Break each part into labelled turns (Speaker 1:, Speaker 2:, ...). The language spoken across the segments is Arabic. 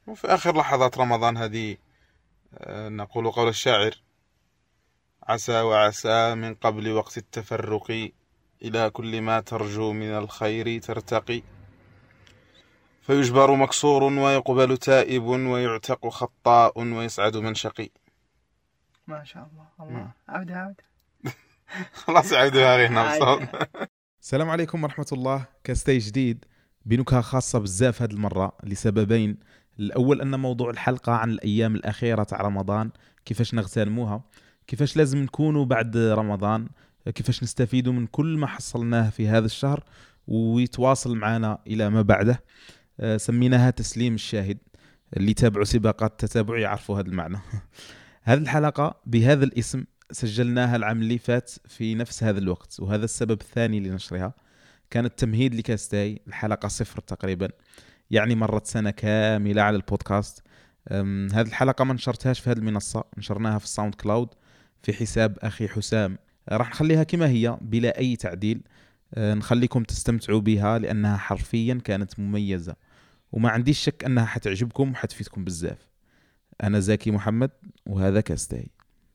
Speaker 1: وفي آخر لحظات رمضان هذه نقول قول الشاعر: عسى وعسى من قبل وقت التفرق، إلى كل ما ترجو من الخير ترتقي، فيجبر مكسور ويقبل تائب، ويعتق خطاء ويسعد من شقي.
Speaker 2: ما شاء الله. عودة
Speaker 1: خلاص عودوها غير نبصر.
Speaker 3: السلام عليكم ورحمة الله. كاستي جديد بنكهة خاصة بزاف هذه المرة لسببين. الأول أن موضوع الحلقة عن الأيام الأخيرة تاع رمضان، كيفاش نغتنموها، كيفاش لازم نكونوا بعد رمضان، كيفاش نستفيدوا من كل ما حصلناه في هذا الشهر ويتواصل معنا إلى ما بعده. سميناها تسليم الشاهد. اللي تابعوا سباقات التتابع يعرفوا هذا المعنى. هذه الحلقة بهذا الاسم سجلناها العام اللي فات في نفس هذا الوقت، وهذا السبب الثاني لنشرها. كان التمهيد لكاستاي الحلقة 0 تقريبا، يعني مرت سنة كاملة على البودكاست. هذه الحلقة ما نشرتهاش في هذه المنصة، نشرناها في الساوند كلاود في حساب أخي حسام. راح نخليها كما هي بلا أي تعديل. نخليكم تستمتعوا بها لأنها حرفيا كانت مميزة، وما عنديش شك أنها حتعجبكم وحتفيدكم بزاف. أنا زكي محمد وهذا كاستاي.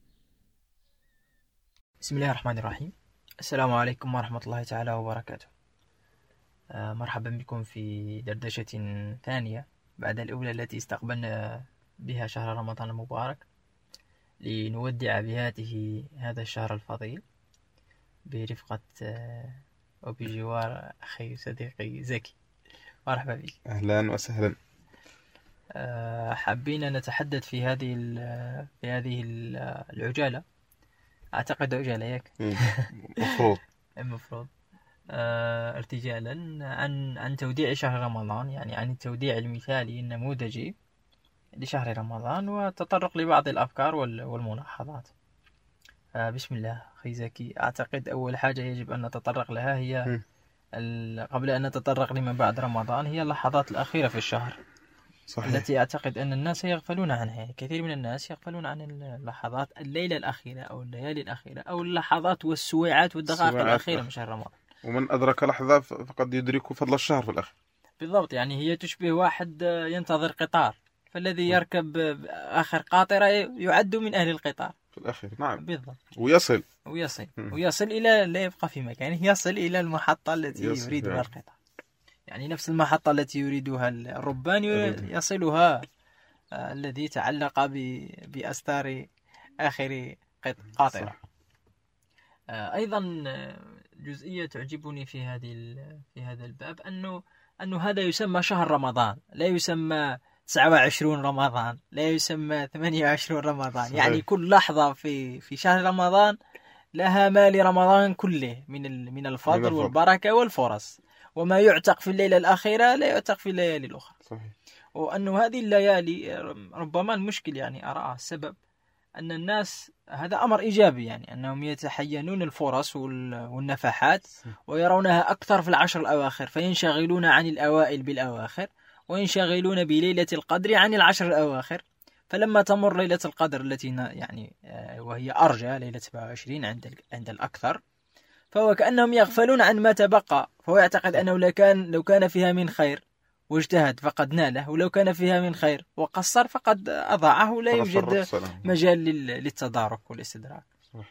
Speaker 2: بسم الله الرحمن الرحيم. السلام عليكم ورحمة الله تعالى وبركاته. مرحبا بكم في دردشة ثانية بعد الأولى التي استقبلنا بها شهر رمضان المبارك، لنودع بهاته هذا الشهر الفضيل برفقة وبجوار أخي صديقي زكي. مرحبا بك.
Speaker 1: أهلا وسهلا.
Speaker 2: حابين نتحدث في هذه العجالة، أعتقد عجالة ياك المفروض ارتجالا عن توديع شهر رمضان، يعني عن التوديع المثالي النموذجي لشهر رمضان، وتطرق لبعض الأفكار والملاحظات. بسم الله أخي زكي. أعتقد أول حاجة يجب أن نتطرق لها هي قبل أن نتطرق لما بعد رمضان هي اللحظات الأخيرة في الشهر. صحيح. التي أعتقد أن الناس يغفلون عنها. كثير من الناس يغفلون عن اللحظات، الليلة الأخيرة أو الليالي الأخيرة أو اللحظات والسويعات والدقائق الأخيرة من شهر رمضان.
Speaker 1: ومن أدرك لحظة فقد يدرك فضل الشهر في الأخير.
Speaker 2: بالضبط، يعني هي تشبه واحد ينتظر قطار، فالذي يركب آخر قاطرة يعد من أهل القطار
Speaker 1: في الأخير. نعم
Speaker 2: بالضبط.
Speaker 1: ويصل
Speaker 2: إلى لا يبقى في مكانه، يصل إلى المحطة التي يريدها القطار. يعني نفس المحطة التي يريدها الربان يصلها الذي تعلق بأستار آخر قاطرة. أيضا جزئية تعجبني في هذا الباب أنه هذا يسمى شهر رمضان، لا يسمى 29 رمضان، لا يسمى 28 رمضان. صحيح. يعني كل لحظة في شهر رمضان لها ما لرمضان كله من الفضل والبركة والفرص، وما يعتق في الليلة الأخيرة لا يعتق في الليالي الأخرى. صحيح. وأنه هذه الليالي ربما المشكل، يعني أرى السبب أن الناس، هذا أمر إيجابي، يعني أنهم يتحينون الفرص والنفحات ويرونها أكثر في العشر الأواخر، فينشغلون عن الأوائل بالأواخر، وينشغلون بليلة القدر عن العشر الأواخر. فلما تمر ليلة القدر التي يعني وهي أرجى ليلة 27 عند الأكثر، فهو كأنهم يغفلون عن ما تبقى، فهو يعتقد أنه لو كان فيها من خير واجتهد فقد ناله، ولو كان فيها من خير وقصر فقد أضاعه، لا يوجد مجال للتدارك والاستدراك.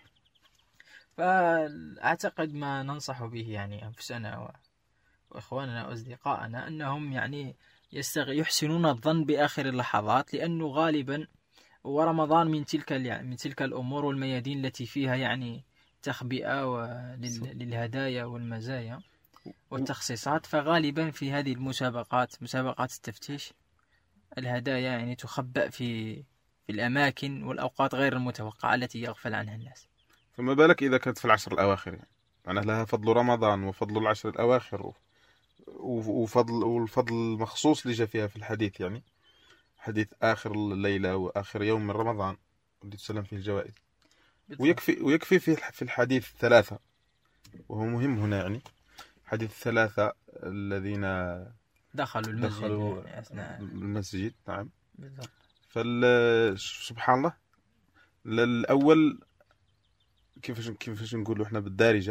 Speaker 2: فأعتقد ما ننصح به يعني أنفسنا وإخواننا وأصدقائنا أنهم يعني يحسنون الظن بآخر اللحظات، لأنه غالبا ورمضان من تلك الأمور والميادين التي فيها يعني تخبئة للهدايا والمزايا والتخصيصات. فغالبا في هذه مسابقات التفتيش الهدايا يعني تخبأ في الأماكن والأوقات غير المتوقعة التي يغفل عنها الناس.
Speaker 1: فما بالك إذا كانت في العشر الأواخر، يعني لها فضل رمضان وفضل العشر الأواخر والفضل المخصوص اللي جاء فيها في الحديث، يعني حديث آخر الليلة وآخر يوم من رمضان اللي تسلم فيه الجوائز. ويكفي في الحديث 3، وهو مهم هنا، يعني حديث 3 الذين
Speaker 2: دخلوا
Speaker 1: المسجد. نعم
Speaker 2: بالضبط.
Speaker 1: سبحان الله، الأول كيفاش نقولوا احنا بالدارجة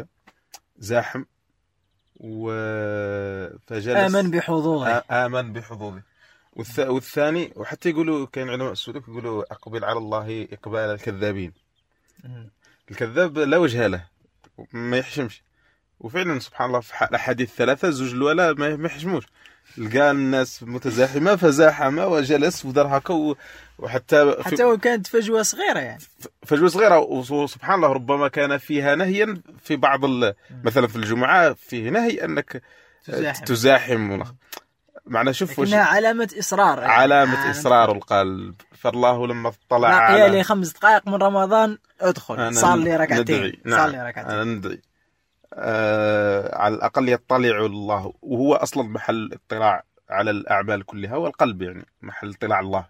Speaker 1: زاحم فجلس
Speaker 2: آمن بحظوظه.
Speaker 1: والثاني، وحتى يقولوا كاين علماء السلوك يقولوا أقبل على الله إقبال الكذابين. الكذاب لا وجه له، ما يحشمش. وفعلا سبحان الله في الأحاديث الثلاثة زوج الولا ما يحشموش. لقى الناس متزاحمة فزاحم وجلس ودار هكا، وحتى
Speaker 2: حتى وكانت فجوة صغيرة يعني
Speaker 1: فجوة صغيرة. وسبحان الله ربما كان فيها نهيا في بعض مثلا في الجمعة فيه نهي أنك تزاحم. معنى شوف
Speaker 2: إنها علامة إصرار يعني.
Speaker 1: علامة إصرار القلب. فالله لما اطلع
Speaker 2: على لي 5 دقائق من رمضان ادخل صلي ركعتين.
Speaker 1: نعم. أنا ندعي على الأقل يطلع الله، وهو أصلا محل اطلاع على الأعمال كلها، والقلب يعني محل اطلاع الله.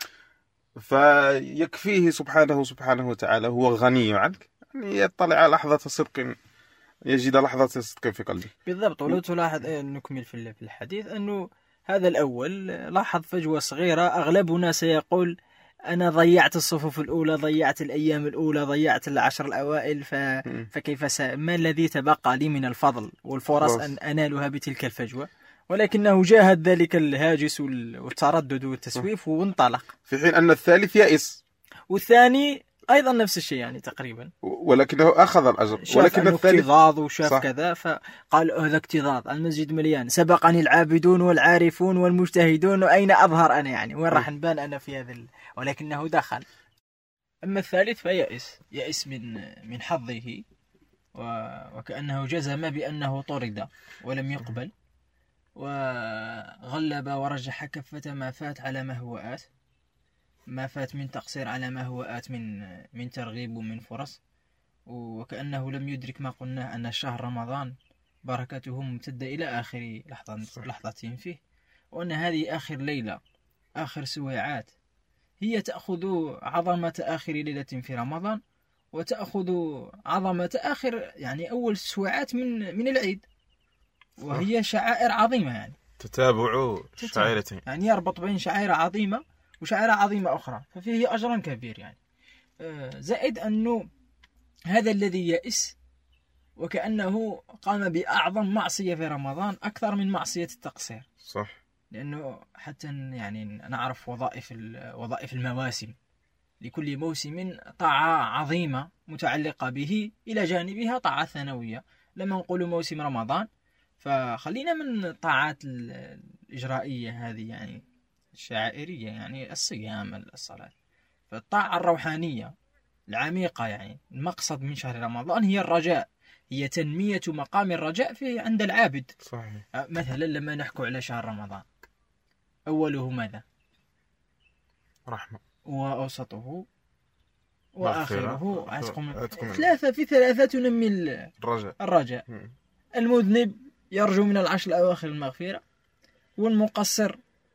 Speaker 1: فيكفيه سبحانه وتعالى، هو غني عنك، يعني يطلع على لحظة صدق، يجد لحظة صدق في قلبه.
Speaker 2: بالضبط. ولو تلاحظ نكمل في الحديث أنه هذا الأول لاحظ فجوة صغيرة. أغلبنا سيقول أنا ضيعت الصفوف الأولى، ضيعت الأيام الأولى، ضيعت العشر الأوائل، فكيف ما الذي تبقى لي من الفضل والفرص أن أنالها بتلك الفجوة؟ ولكنه جاهد ذلك الهاجس والتردد والتسويف وانطلق،
Speaker 1: في حين أن الثالث يائس،
Speaker 2: والثاني أيضا نفس الشيء يعني تقريبا،
Speaker 1: ولكنه أخذ الأجر.
Speaker 2: ولكن الثالث اكتظاظ وشاف صح. كذا، فقال هذا اكتظاظ، المسجد مليان، سبقني العابدون والعارفون والمجتهدون، وأين أظهر أنا يعني، وين راح نبان أنا في هذا ولكنه دخل. أما الثالث فيأس من حظه، وكأنه جزم بأنه طرد ولم يقبل، وغلب ورجح كفة ما فات على ما هو آت، ما فات من تقصير على ما هو آت من ترغيب ومن فرص. وكأنه لم يدرك ما قلناه، أن شهر رمضان بركته ممتدة إلى آخر لحظة فيه، وأن هذه آخر ليلة، آخر سويعات، هي تأخذ عظمة آخر ليلة في رمضان، وتأخذ عظمة آخر يعني أول سويعات من العيد، وهي شعائر عظيمة يعني
Speaker 1: تتابع شعائرتين،
Speaker 2: يعني يربط بين شعائر عظيمة وشعائر عظيمة أخرى، ففيه أجر كبير يعني. زائد أنه هذا الذي يئس وكأنه قام بأعظم معصية في رمضان أكثر من معصية التقصير.
Speaker 1: صح.
Speaker 2: لأنه حتى يعني نعرف وظائف المواسم، لكل موسم طاعة عظيمة متعلقة به، إلى جانبها طاعة ثانوية. لما نقول موسم رمضان فخلينا من الطاعات الإجرائية هذه يعني الشعائرية، يعني الصيام، الصلاة. فالطاعة الروحانية العميقة يعني المقصد من شهر رمضان هي الرجاء، هي تنمية مقام الرجاء عند العابد.
Speaker 1: صحيح.
Speaker 2: مثلا لما نحكي على شهر رمضان، أوله ماذا؟
Speaker 1: رحمة،
Speaker 2: وأوسطه وآخره عتق.
Speaker 1: ثلاثة
Speaker 2: في ثلاثة تنمي الرجاء. المذنب يرجو من العشر الأواخر المغفرة، والمقصر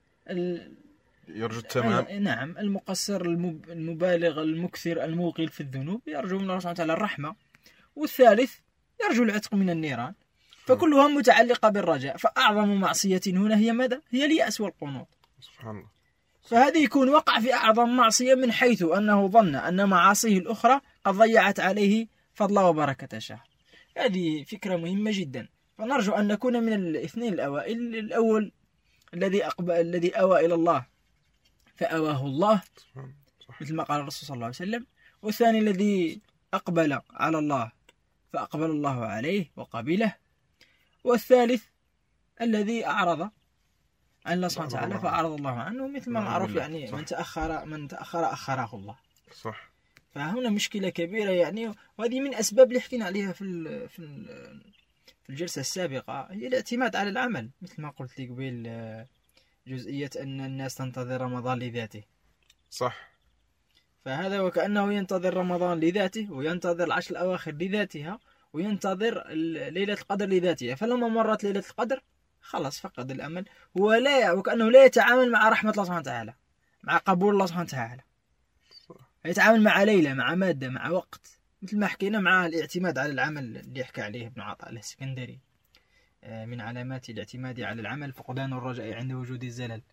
Speaker 1: يرجو التمام.
Speaker 2: نعم، المقصر المبالغ المكثر الموقل في الذنوب يرجو من الله سبحانه وتعالى الرحمة، والثالث يرجو العتق من النيران. فكلها متعلقة بالرجاء. فأعظم معصية هنا هي ماذا؟ هي اليأس والقنوط.
Speaker 1: سبحان الله.
Speaker 2: فهذا يكون وقع في أعظم معصية، من حيث أنه ظن أن معاصيه الأخرى قد ضيعت عليه فضل وبركة الشهر. هذه فكرة مهمة جدا. فنرجو أن نكون من الاثنين الأوائل. الأول الذي أوى إلى الله فأواه الله، مثل ما قال الرسول صلى الله عليه وسلم. والثاني الذي أقبل على الله فأقبل الله عليه وقبله. والثالث الذي أعرض عن الله سبحانه وتعالى فأعرض الله عنه، مثل ما معروف يعني من تأخر أخره الله.
Speaker 1: صح.
Speaker 2: فهنا مشكلة كبيرة يعني، وهذه من أسباب اللي حكينا عليها في الجلسة السابقة، هي الاعتماد على العمل. مثل ما قلت لك قبل، جزئية أن الناس تنتظر رمضان لذاته.
Speaker 1: صح.
Speaker 2: فهذا وكأنه ينتظر رمضان لذاته، وينتظر العشر الأواخر لذاتها، وينتظر ليلة القدر لذاتها. فلما مرت ليلة القدر خلاص فقد الأمل، وكأنه لا يتعامل مع رحمة الله سبحانه وتعالى، مع قبول الله سبحانه وتعالى. يتعامل مع ليلة، مع مادة، مع وقت، مثل ما حكينا مع الاعتماد على العمل اللي يحكي عليه ابن عطاء الاسكندري. من علامات الاعتماد على العمل فقدان الرجاء عند وجود الزلل.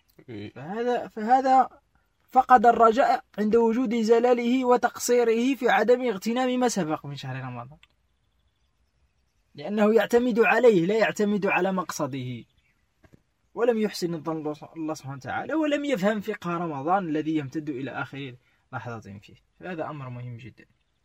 Speaker 2: فهذا فقد الرجاء عند وجود زلاله وتقصيره في عدم اغتنام ما سبق من شهر رمضان، لأنه يعتمد عليه لا يعتمد على مقصده. ولم يحسن الظن الله سبحانه وتعالى، ولم يفهم فقه رمضان الذي يمتد إلى آخر لحظة فيه. هذا أمر مهم جدا.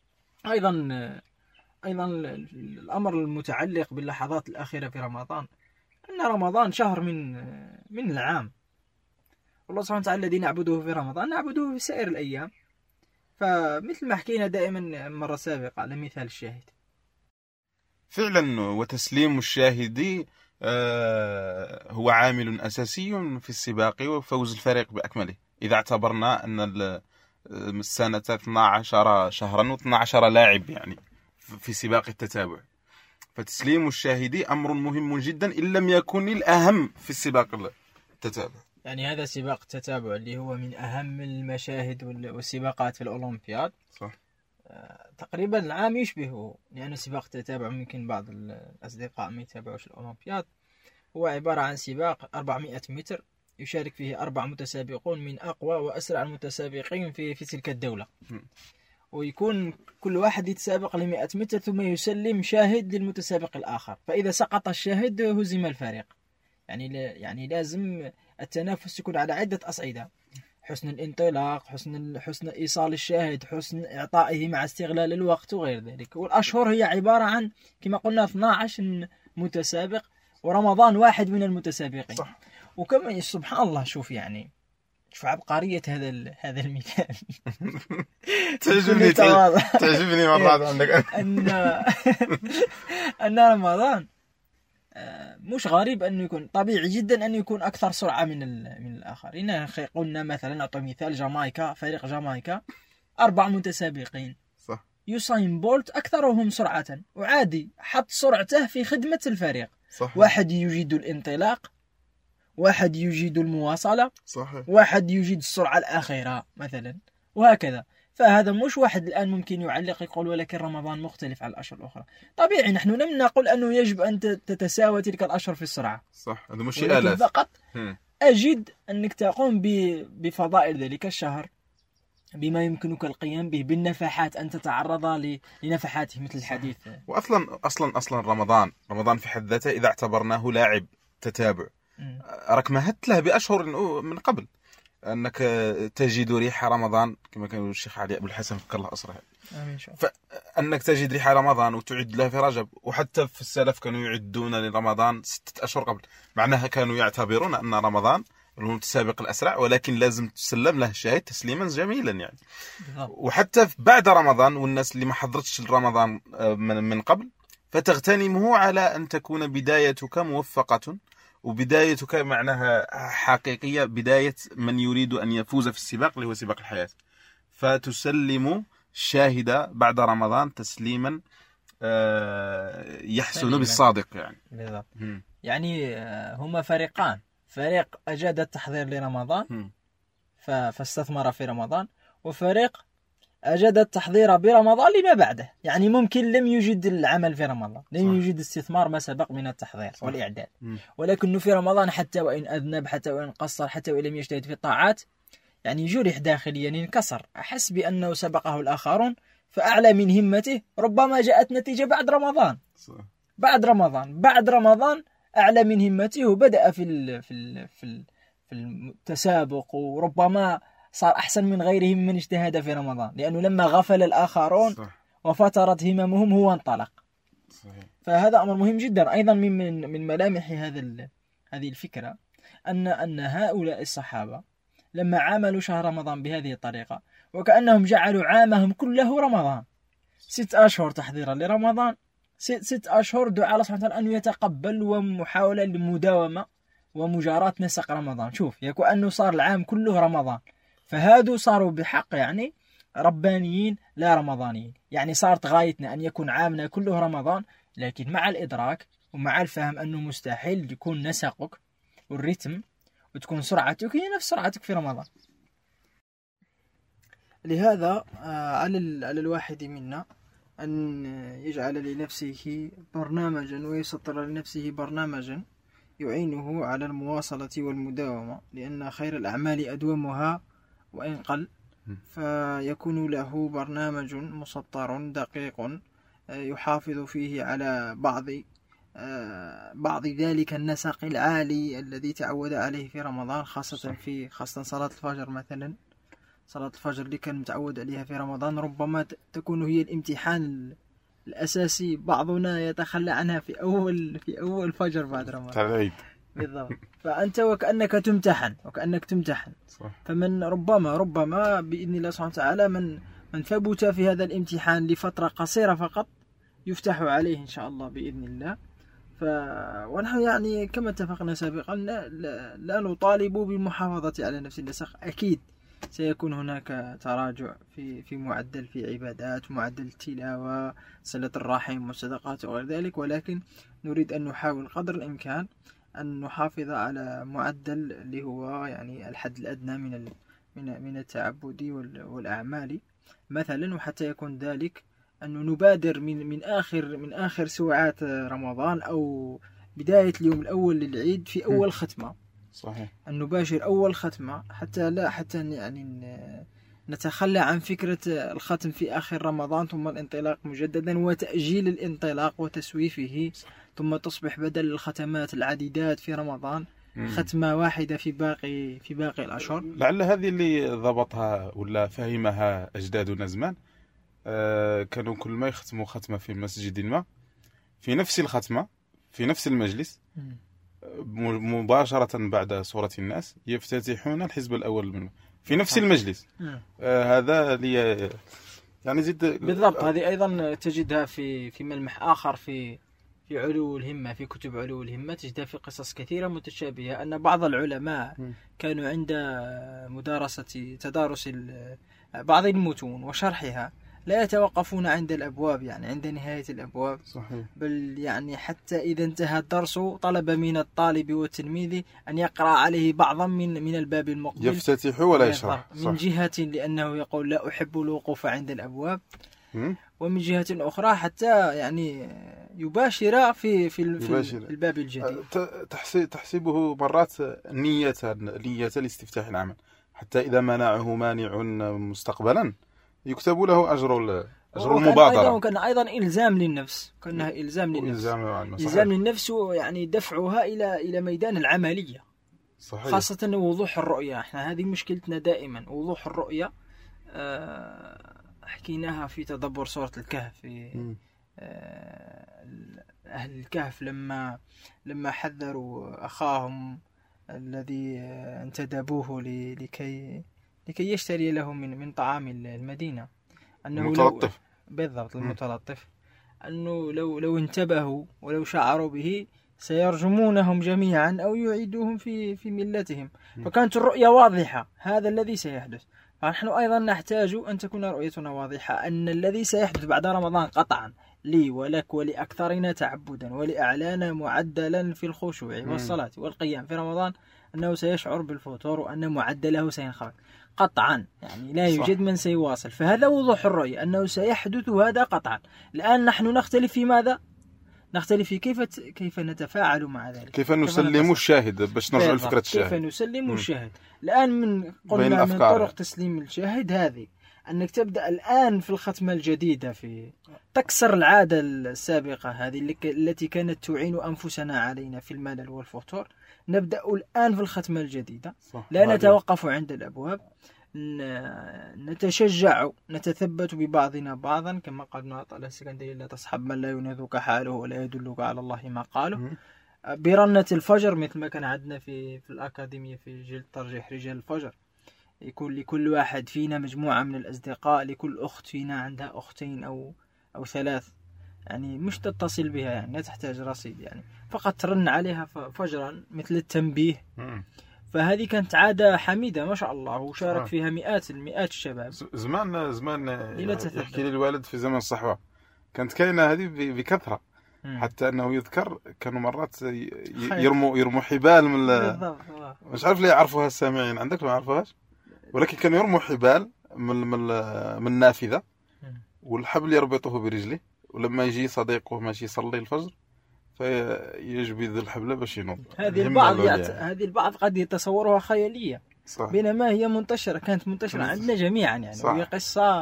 Speaker 2: أيضا الأمر المتعلق باللحظات الأخيرة في رمضان، أن رمضان شهر من العام، والله سبحانه وتعالى الذي نعبده في رمضان نعبده في سائر الأيام. فمثل ما حكينا دائما مرة سابقة على مثال الشاهد.
Speaker 1: فعلا، وتسليم الشاهد هو عامل أساسي في السباق وفوز الفريق بأكمله، إذا اعتبرنا أن السنة 12 شهرا و12 لاعب يعني في سباق التتابع، فتسليم الشاهد أمر مهم جدا إن لم يكن الأهم في السباق التتابع.
Speaker 2: يعني هذا سباق التتابع اللي هو من أهم المشاهد والسباقات في الأولمبياد.
Speaker 1: صح.
Speaker 2: تقريبا العام يشبهه، لأن سباق التتابع ممكن بعض الأصدقاء ما يتابعوش الأولمبياد. هو عبارة عن سباق 400 متر يشارك فيه 4 متسابقون من أقوى وأسرع المتسابقين في تلك الدولة، ويكون كل واحد يتسابق 100 متر ثم يسلم شاهد للمتسابق الآخر، فإذا سقط الشاهد هزم الفريق. يعني لازم التنافس يكون على عدة أصعدة: حسن الانطلاق، حسن إيصال الشاهد، حسن إعطائه مع استغلال الوقت وغير ذلك. والأشهر هي عبارة عن كما قلنا 12 متسابق، ورمضان واحد من المتسابقين.
Speaker 1: صح.
Speaker 2: وكما سبحان الله، شوف عبقرية هذا المثال.
Speaker 1: تعجبني مرات عندك
Speaker 2: أن رمضان مش غريب أنه يكون طبيعي جدا أنه يكون أكثر سرعة من الآخرين. قلنا مثلا، أعطي مثال جامايكا، فريق جامايكا 4 متسابقين.
Speaker 1: صح.
Speaker 2: يوسين بولت أكثرهم سرعة، وعادي حط سرعته في خدمة الفريق.
Speaker 1: صح.
Speaker 2: واحد يجيد الانطلاق، واحد يجيد المواصلة،
Speaker 1: صحيح.
Speaker 2: واحد يجيد السرعة الأخيرة مثلا، وهكذا. فهذا مش واحد الآن ممكن يعلق يقول ولكن رمضان مختلف عن الأشهر الأخرى. طبيعي نحن لم نقل أنه يجب أن تتساوى تلك الأشهر في السرعة.
Speaker 1: صح، هذا مش آلاف
Speaker 2: فقط. أجد أنك تقوم بفضائل ذلك الشهر بما يمكنك القيام به، بالنفحات، أن تتعرض لنفحاته مثل الحديث.
Speaker 1: وأصلا رمضان في حد ذاته إذا اعتبرناه لاعب تتابع، راك مهدت له بأشهر من قبل أنك تجد ريح رمضان، كما كان الشيخ علي أبو الحسن فكر الله أصره، فأنك تجد ريح رمضان وتعد له في رجب. وحتى في السلف كانوا يعدون لرمضان 6 أشهر قبل، معناها كانوا يعتبرون أن رمضان المتسابق الأسرع، ولكن لازم تسلم له الشاهد تسليما جميلا يعني. وحتى بعد رمضان، والناس اللي ما حضرتش رمضان من قبل، فتغتنمه على أن تكون بدايتك موفقة، وبدايتك معناها حقيقية، بداية من يريد أن يفوز في السباق اللي هو سباق الحياة. فتسلم الشاهد بعد رمضان تسليما يحسن بالصادق يعني.
Speaker 2: بالضبط. يعني هما فريقان: فريق أجاد التحضير لرمضان فاستثمر في رمضان، وفريق أجاد التحضير برمضان لما بعده. يعني ممكن لم يجد العمل في رمضان، لم يجد استثمار ما سبق من التحضير والإعداد، ولكنه في رمضان حتى وإن أذنب، حتى وإن قصر، حتى وإن لم يجتهد في الطاعات، يعني جرح داخليا، انكسر، أحس بأنه سبقه الآخرون، فأعلى من همته. ربما جاءت نتيجة بعد رمضان. بعد رمضان أعلى من همته، وبدأ في التسابق، وربما صار أحسن من غيرهم من اجتهد في رمضان، لأنه لما غفل الآخرون وفترت هممهم هو انطلق.
Speaker 1: صحيح.
Speaker 2: فهذا أمر مهم جدا. أيضا من ملامح هذه الفكرة أن هؤلاء الصحابة لما عاملوا شهر رمضان بهذه الطريقة، وكأنهم جعلوا عامهم كله رمضان، 6 أشهر تحضيرا لرمضان، 6 أشهر دعاء الله سبحانه وتعالى أن يتقبل، ومحاولة للمداومة ومجاراة نسق رمضان. شوف، يكون أنه صار العام كله رمضان، فهادو صاروا بحق يعني ربانيين لا رمضانيين. يعني صارت غايتنا أن يكون عامنا كله رمضان، لكن مع الإدراك ومع الفهم أنه مستحيل يكون نسقك والرتم وتكون سرعتك هي نفس سرعتك في رمضان. لهذا على الواحد منا أن يجعل لنفسه برنامجا، ويسطر لنفسه برنامجا يعينه على المواصلة والمداومة، لأن خير الأعمال أدومها وإن قل. فيكون له برنامج مسطر دقيق يحافظ فيه على بعض بعض ذلك النسق العالي الذي تعود عليه في رمضان، خاصة صلاة الفجر مثلا. صلاة الفجر اللي كان متعود عليها في رمضان ربما تكون هي الامتحان الأساسي، بعضنا يتخلى عنها في أول فجر بعد رمضان. بالضبط. فأنت وكأنك تمتحن.
Speaker 1: صح.
Speaker 2: فمن ربما بإذن الله سبحانه وتعالى من ثبت في هذا الامتحان لفترة قصيرة فقط يفتح عليه إن شاء الله بإذن الله. ونحن يعني كما اتفقنا سابقا لا نطالب بالمحافظة على نفس النسق. أكيد سيكون هناك تراجع في معدل في عبادات، معدل التلاوة، صلة الرحم والصدقات وغير ذلك، ولكن نريد أن نحاول قدر الإمكان أن نحافظ على معدل اللي هو يعني الحد الأدنى من التعبد والأعمال مثلا. وحتى يكون ذلك أن نبادر من آخر ساعات رمضان أو بداية اليوم الأول للعيد في أول ختمة.
Speaker 1: صحيح.
Speaker 2: أن نباشر أول ختمة حتى يعني نتخلى عن فكرة الختم في آخر رمضان ثم الانطلاق مجددا وتأجيل الانطلاق وتسويفه، ثم تصبح بدل الختمات العديدات في رمضان ختمة واحدة في باقي الأشهر.
Speaker 1: لعل هذه اللي ضبطها ولا فهمها أجدادنا زمان. كانوا كل ما يختموا ختمة في مسجد ما في نفس الختمة في نفس المجلس مباشرة بعد سورة الناس يفتتحون الحزب الأول منه في نفس المجلس. هذا لي يعني زد
Speaker 2: بالضبط. هذه أيضا تجدها في ملمح آخر في علو الهمة، في كتب علو الهمة تجدها في قصص كثيرة متشابهة، أن بعض العلماء كانوا عند تدارس بعض المتون وشرحها لا يتوقفون عند الأبواب، يعني عند نهاية الأبواب.
Speaker 1: صحيح.
Speaker 2: بل يعني حتى إذا انتهى الدرس طلب من الطالب والتلميذ أن يقرأ عليه بعضا من الباب المقبل،
Speaker 1: يفتتح ولا يشرح
Speaker 2: من جهة لأنه يقول لا أحب الوقوف عند الأبواب، ومن جهة أخرى حتى يعني يباشر في الباب الجديد.
Speaker 1: تحسبه مرات نية لاستفتاح العمل، حتى إذا منعه مانع مستقبلا يكتب له أجر المبادرة.
Speaker 2: وكان أيضا إلزام للنفس، كأنها إلزام للنفس يعني دفعها إلى ميدان العملية.
Speaker 1: صحيح.
Speaker 2: خاصة وضوح الرؤية. احنا هذه مشكلتنا دائما، وضوح الرؤية. حكيناها في تدبر سورة الكهف. أهل الكهف لما حذروا أخاهم الذي انتدبوه لكي يشتري له من طعام المدينة، أنه
Speaker 1: المتلطف.
Speaker 2: بالضبط المتلطف، أنه لو انتبهوا ولو شعروا به سيرجمونهم جميعا أو يعيدوهم في ملتهم. فكانت الرؤية واضحة، هذا الذي سيحدث. فنحن أيضا نحتاج أن تكون رؤيتنا واضحة، أن الذي سيحدث بعد رمضان قطعا لي ولك ولأكثرنا تعبدا ولأعلانا معدلا في الخشوع والصلاة والقيام في رمضان أنه سيشعر بالفتور وأن معدله سينخفض قطعا، يعني لا يوجد من سيواصل. فهذا وضوح الرؤية أنه سيحدث هذا قطعا. الآن نحن نختلف في ماذا؟ نختلف في كيف نتفاعل مع ذلك،
Speaker 1: كيف نسلم الشاهد باش نرجع لفكرة الشاهد،
Speaker 2: كيف نسلم الشاهد. الآن قلنا من طرق تسليم الشاهد هذه أنك تبدأ الآن في الختمة الجديدة في تكسر العادة السابقة هذه التي كانت تعين أنفسنا علينا في الملل والفتور. نبدأ الآن في الختمة الجديدة. لا نتوقف عند الأبواب، نتشجع، نتثبت ببعضنا بعضا، كما قال ابن عطاء السكندري: لا تصحب من لا ينذك حاله ولا يدلك على الله ما قاله. برنة الفجر، مثل ما كان عندنا في الأكاديمية في جلد ترجيح رجال الفجر، يكون لكل واحد فينا مجموعة من الأصدقاء، لكل أخت فينا عندها أختين أو ثلاث، يعني مش تتصل بها، يعني لا تحتاج رصيد، يعني فقط ترن عليها فجرا مثل التنبيه. فهذه كانت عادة حميدة ما شاء الله، وشارك فيها مئات الشباب.
Speaker 1: زمان يحكي لي الوالد في زمن الصحوة كانت كاينة هذه بكثرة، حتى أنه يذكر كانوا مرات يرموا حبال من مش عارف ليه يعرفوها السامعين عندك ما يعرفوهاش، ولكن كانوا يرموا حبال من نافذة والحبل يربطه برجله، ولما يجي صديقه ماشي يصلي الفجر فيجبد الحبل باش ينوض.
Speaker 2: هذه البعض قد يتصورها خيالية، بينما هي كانت منتشرة عندنا جميعا، يعني وهي قصة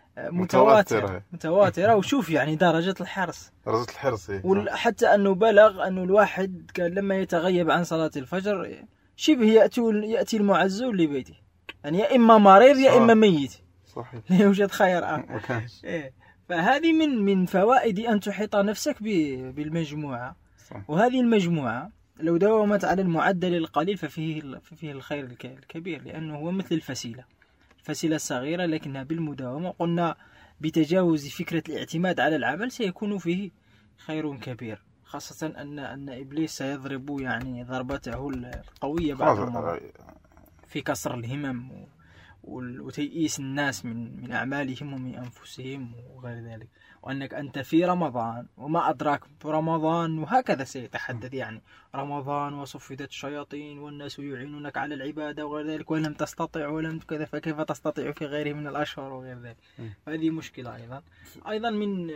Speaker 2: متواترة. وشوف يعني درجة الحرص
Speaker 1: إيه.
Speaker 2: وحتى أنه بلغ أنه الواحد كان لما يتغيب عن صلاة الفجر شبه يأتي المعزون لبيته، يعني يا إما مريض يا إما ميت،
Speaker 1: صحيح.
Speaker 2: لا يوجد خير آخر. فهذه من فوائد أن تحيط نفسك بالمجموعة. صح. وهذه المجموعة لو داومت على المعدل القليل ففيه الخير الكبير، لأنه هو مثل الفسيلة الصغيرة لكنها بالمداومة، قلنا بتجاوز فكرة الاعتماد على العمل سيكون فيه خير كبير، خاصة أن إبليس سيضرب يعني ضربته القوية بعد في كسر الهمم وتيئيس الناس من أعمالهم ومن أنفسهم وغير ذلك. وأنك أنت في رمضان وما أدراك برمضان، وهكذا سيتحدث يعني رمضان وصفدت الشياطين والناس يعينونك على العبادة وغير ذلك، ولم تستطع ولم كذا، فكيف تستطيع في غيره من الأشهر وغير ذلك. هذه مشكلة أيضا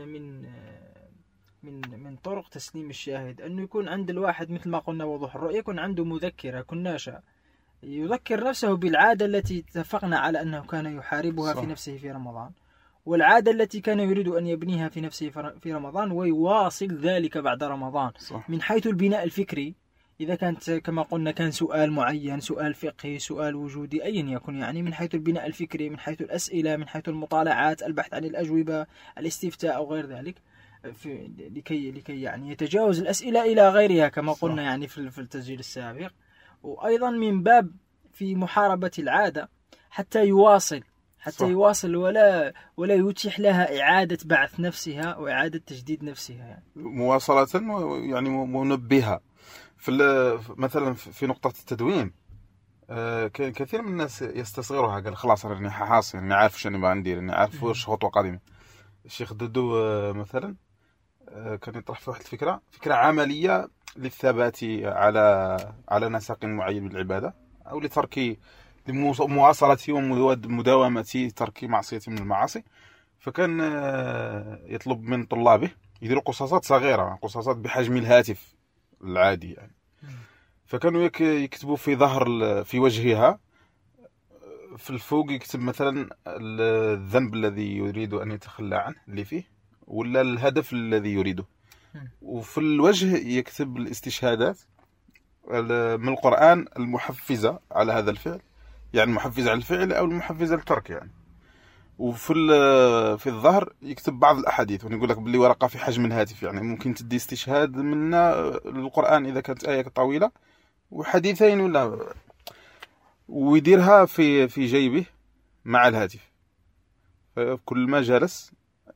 Speaker 2: من طرق تسليم الشاهد أنه يكون عند الواحد مثل ما قلنا وضوح الرؤية، يكون عنده مذكرة كناشة يذكر نفسه بالعادة التي اتفقنا على أنه كان يحاربها في نفسه في رمضان، والعادة التي كان يريد أن يبنيها في نفسه في رمضان ويواصل ذلك بعد رمضان. صح. من حيث البناء الفكري، إذا كانت كما قلنا كان سؤال معين، سؤال فقهي، سؤال وجودي، أيا يكن، يعني من حيث البناء الفكري، من حيث الأسئلة، من حيث المطالعات، البحث عن الأجوبة، الاستفتاء أو غير ذلك، لكي يعني يتجاوز الأسئلة إلى غيرها كما قلنا يعني في التسجيل السابق. وأيضا من باب في محاربة العادة حتى يواصل ولا يتيح لها إعادة بعث نفسها وإعادة تجديد نفسها، يعني
Speaker 1: مواصلة يعني منبهة مثلا في نقطة التدوين. كثير من الناس يستصغرها، قال خلاص أنا حاصل، أنا عارف شنو ما عندي، أنا عارف وش خطوة قادمة. الشيخ دودو مثلا كان يطرح في واحد فكرة عملية للثبات على نسق معين بالعبادة، أو لترك لمواصلة ومداومة ترك معصية من المعاصي. فكان يطلب من طلابه يديروا قصاصات صغيرة، قصاصات بحجم الهاتف العادي يعني. فكانوا يكتبوا في وجهها في الفوق، يكتب مثلا الذنب الذي يريد أن يتخلى عنه اللي فيه، ولا الهدف الذي يريده، وفي الوجه يكتب الاستشهادات من القرآن المحفزة على هذا الفعل، يعني المحفزة على الفعل أو المحفزة للترك يعني. في الظهر يكتب بعض الأحاديث، ونقول لك باللي ورقة في حجم الهاتف، يعني ممكن تدي استشهاد من القرآن إذا كانت آية طويلة، وحديثين ولا، ويديرها في جيبه مع الهاتف. كل ما جلس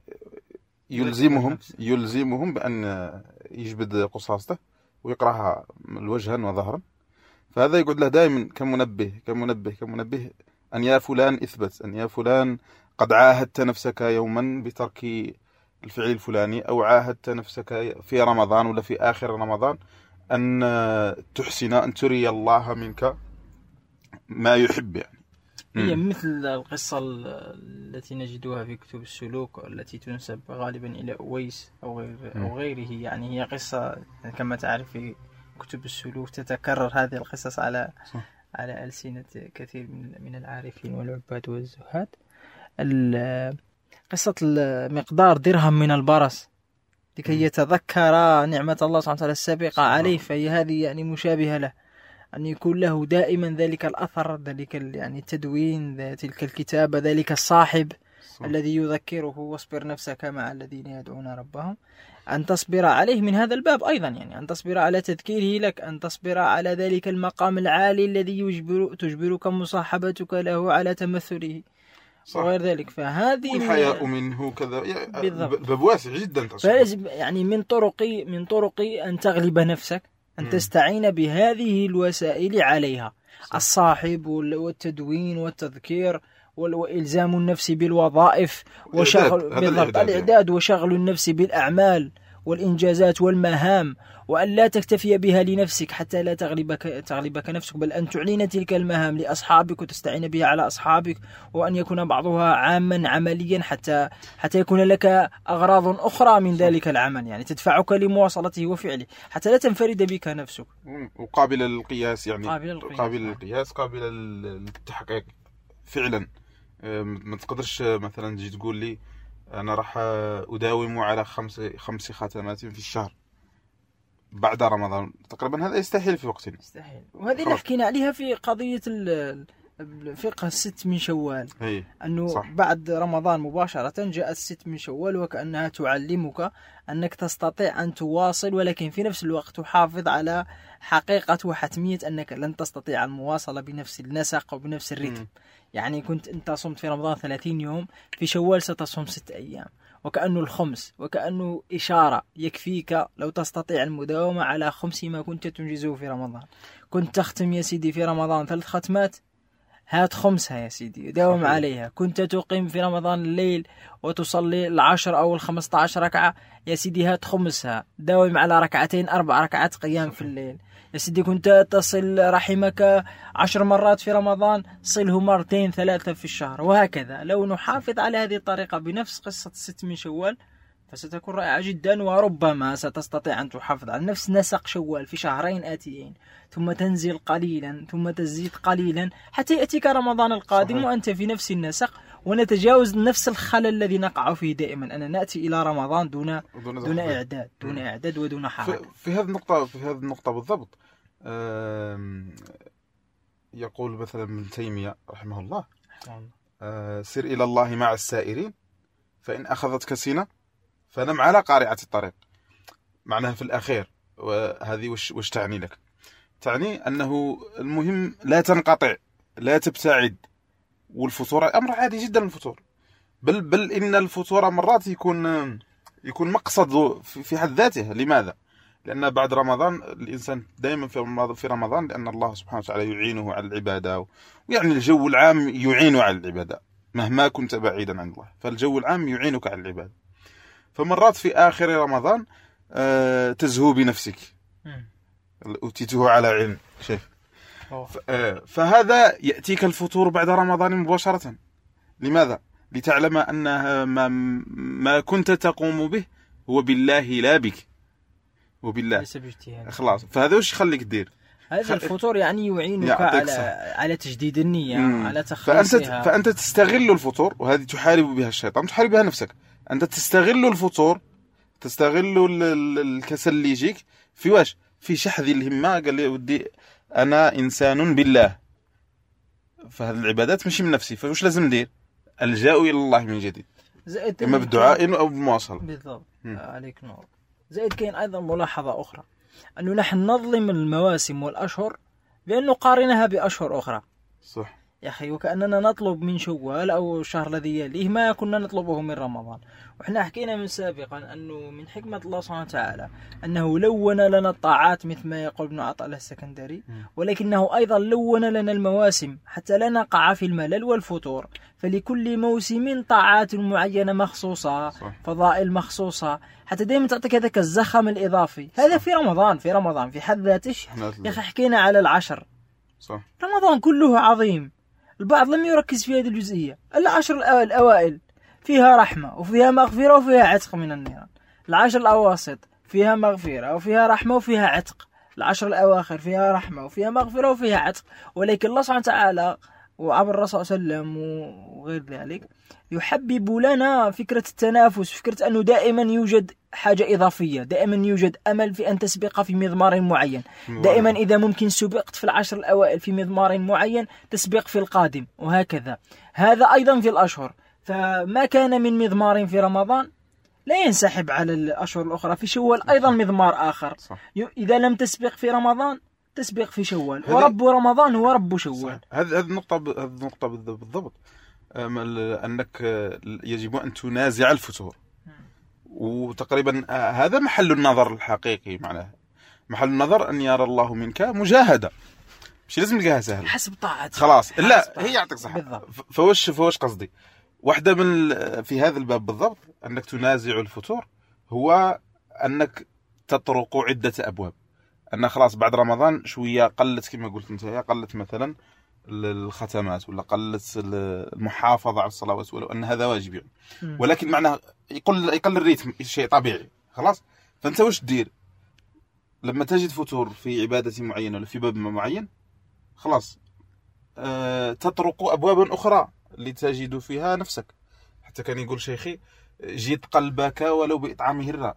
Speaker 1: يلزمهم بأن يجبد قصاصته ويقرأها وجها وظهرا. فهذا يقعد له دائما كمنبه أن يا فلان اثبت، أن يا فلان قد عاهدت نفسك يوما بترك الفعل الفلاني، أو عاهدت نفسك في رمضان ولا في آخر رمضان أن تحسن، أن تري الله منك ما يحب يعني.
Speaker 2: هي مثل القصة التي نجدها في كتب السلوك، التي تنسب غالبا إلى أويس أو غيره، يعني هي قصة كما تعرف في كتب السلوك تتكرر هذه القصص على ألسنة كثير من العارفين والعباد والزهاد. قصة مقدار درهم من البرص لكي يتذكر نعمة الله سبحانه وتعالى السابقة عليه، فهي هذه يعني مشابهة له، أن يكون له دائما ذلك الأثر، ذلك يعني التدوين، تلك الكتابة، ذلك الصاحب الذي يذكره واصبر نفسك مع الذين يدعون ربهم، أن تصبر عليه من هذا الباب أيضا، يعني أن تصبر على تذكيره لك، أن تصبر على ذلك المقام العالي الذي تجبرك مصاحبتك له على تمثله وغير ذلك. فهذه
Speaker 1: الحياء منه كذا باب واسع جدا.
Speaker 2: يعني من طرق أن تغلب نفسك أن تستعين بهذه الوسائل عليها، الصاحب والتدوين والتذكير وإلزام النفس بالوظائف وشغل الإعداد وشغل النفس بالأعمال والإنجازات والمهام، وأن لا تكتفي بها لنفسك حتى لا تغلبك نفسك، بل أن تعلن تلك المهام لأصحابك وتستعين بها على أصحابك، وأن يكون بعضها عاما عمليا حتى يكون لك أغراض أخرى من ذلك العمل، يعني تدفعك لمواصلته وفعله حتى لا تنفرد بك نفسك.
Speaker 1: وقابل للقياس، يعني قابل للقياس، قابل للتحقيق فعلا. ما تقدرش مثلا تجي تقول لي انا راح اداوم على خمس ختمات في الشهر بعد رمضان. تقريبا هذا يستحيل في وقتنا.
Speaker 2: يستحيل. وهذه اللي حكينا عليها في قضية الفقه الست من شوال، أنه صح. بعد رمضان مباشرة جاء الست من شوال، وكأنها تعلمك أنك تستطيع أن تواصل، ولكن في نفس الوقت تحافظ على حقيقة وحتمية أنك لن تستطيع المواصلة بنفس النسق وبنفس الرتم. يعني كنت أنت صمت في رمضان 30 يوم، في شوال ستصوم 6 أيام، وكأنه الخمس، وكأنه إشارة يكفيك لو تستطيع المداومة على خمس ما كنت تنجزه في رمضان. كنت تختم يا سيدي في رمضان 3 ختمات، هات 5 يا سيدي داوم عليها. كنت تقيم في رمضان الليل وتصلي 10 أو 15 ركعة، يا سيدي هات 5 داوم على 2 4 ركعات قيام في الليل. يا سيدي كنت تصل رحمك 10 مرات في رمضان، صله 2 3 في الشهر، وهكذا. لو نحافظ على هذه الطريقة بنفس قصة 6 من شوال فستكون رائعة جدا، وربما ستستطيع أن تحافظ على نفس نسق شوال في 2 شهرين آتيين، ثم تنزل قليلا ثم تزيد قليلا حتى يأتيك رمضان القادم. صحيح. وأنت في نفس النسق، ونتجاوز نفس الخلل الذي نقع فيه دائما، أن نأتي إلى رمضان دون إعداد ودون حركة.
Speaker 1: في هذه النقطة بالضبط يقول مثلا ابن تيمية رحمه الله سر إلى الله مع السائرين فإن أخذتك سنة فنم على قارعة الطريق. معناها في الأخير، وهذه وش تعني لك؟ تعني أنه المهم لا تنقطع، لا تبتعد. والفطور أمر عادي جدا، الفطور بل إن الفطور مرات يكون مقصد في حد ذاته. لماذا؟ لأن بعد رمضان الإنسان دائما في رمضان، لأن الله سبحانه وتعالى يعينه على العبادة، ويعني الجو العام يعين على العبادة مهما كنت بعيدا عن الله، فالجو العام يعينك على العبادة. فمرات في آخر رمضان تزهو بنفسك، أوتيته على علم شيخ. فهذا يأتيك الفطور بعد رمضان مباشرة. لماذا؟ لتعلم أن ما كنت تقوم به هو بالله لا بك، وبالله خلاص. فهذا وش يخليك تدير
Speaker 2: هذا الفطور؟ يعني يعينك على تجديد النية، على تخليصها.
Speaker 1: فأنت تستغل الفطور، وهذه تحارب بها الشيطان، تحارب بها نفسك. أنت تستغل الفطور، تستغل الكسل اللي يجيك في واش؟ في شحذ الهمة. قال لي ودي أنا إنسان بالله، فهذه العبادات ماشي من نفسي، فوش لازم ندير؟ الجاء إلى الله من جديد، إما بالدعاء أو بالمواصلة.
Speaker 2: بالضبط. عليك نور. زائد كاين أيضا ملاحظة أخرى، أنه نحن نظلم المواسم والأشهر بأن نقارنها بأشهر أخرى.
Speaker 1: صح
Speaker 2: يا أخي، وكأننا نطلب من شوال أو الشهر الذي يليه ما كنا نطلبه من رمضان. وإحنا حكينا من سابقا أنه من حكمة الله سبحانه وتعالى أنه لون لنا الطاعات مثل ما يقول ابن عطاء السكندري، ولكنه أيضا لون لنا المواسم حتى لا نقع في الملل والفتور. فلكل موسم طاعات معينة مخصوصة، فضائل مخصوصة، حتى دائما تعطيك هذاك الزخم الإضافي. هذا في رمضان في حد ذاته. يا أخي حكينا على 10.
Speaker 1: صح.
Speaker 2: رمضان كله عظيم. البعض لم يركز في هذه الجزئية. 10 الأوائل فيها رحمة وفيها مغفرة وفيها عتق من النيران. 10 الأواسط فيها مغفرة وفيها رحمة وفيها عتق. 10 الأواخر فيها رحمة وفيها مغفرة وفيها عتق. ولكن الله سبحانه وتعالى وعبر الرسول صلى الله عليه وسلم وغير ذلك يحبب لنا فكرة التنافس، فكرة أنه دائما يوجد حاجة إضافية، دائما يوجد أمل في أن تسبق في مضمار معين. دائما إذا ممكن سبقت في 10 الأوائل في مضمار معين تسبق في القادم، وهكذا. هذا أيضا في الأشهر، فما كان من مضمار في رمضان لا ينسحب على الأشهر الأخرى. في شوال أيضا مضمار آخر. صح. إذا لم تسبق في رمضان تسبق في شوال، ورب رمضان هو رب شوال.
Speaker 1: هذه النقطة بالضبط، أنك يجب أن تنازع الفتور. وتقريبا هذا محل النظر الحقيقي. معناه محل النظر أن يرى الله منك مجاهدة، مش لازم تلقاها سهل
Speaker 2: حسب طاعتك
Speaker 1: خلاص. لا، هي يعطيك صح. فوش قصدي؟ واحدة من في هذا الباب بالضبط أنك تنازع الفتور هو أنك تطرق عدة أبواب. أن خلاص بعد رمضان شوية قلت، كما قلت أنت، قلت مثلا الختمات، ولا قلت المحافظة على الصلوات، ولو أن هذا واجب يعني. ولكن معناه يقل الريتم، شيء طبيعي خلاص. فأنت وش تدير لما تجد فتور في عبادة معينة ولا في باب معين؟ خلاص تطرق أبوابا أخرى اللي تجد فيها نفسك. حتى كان يقول شيخي جد قلبك ولو بإطعام هرة.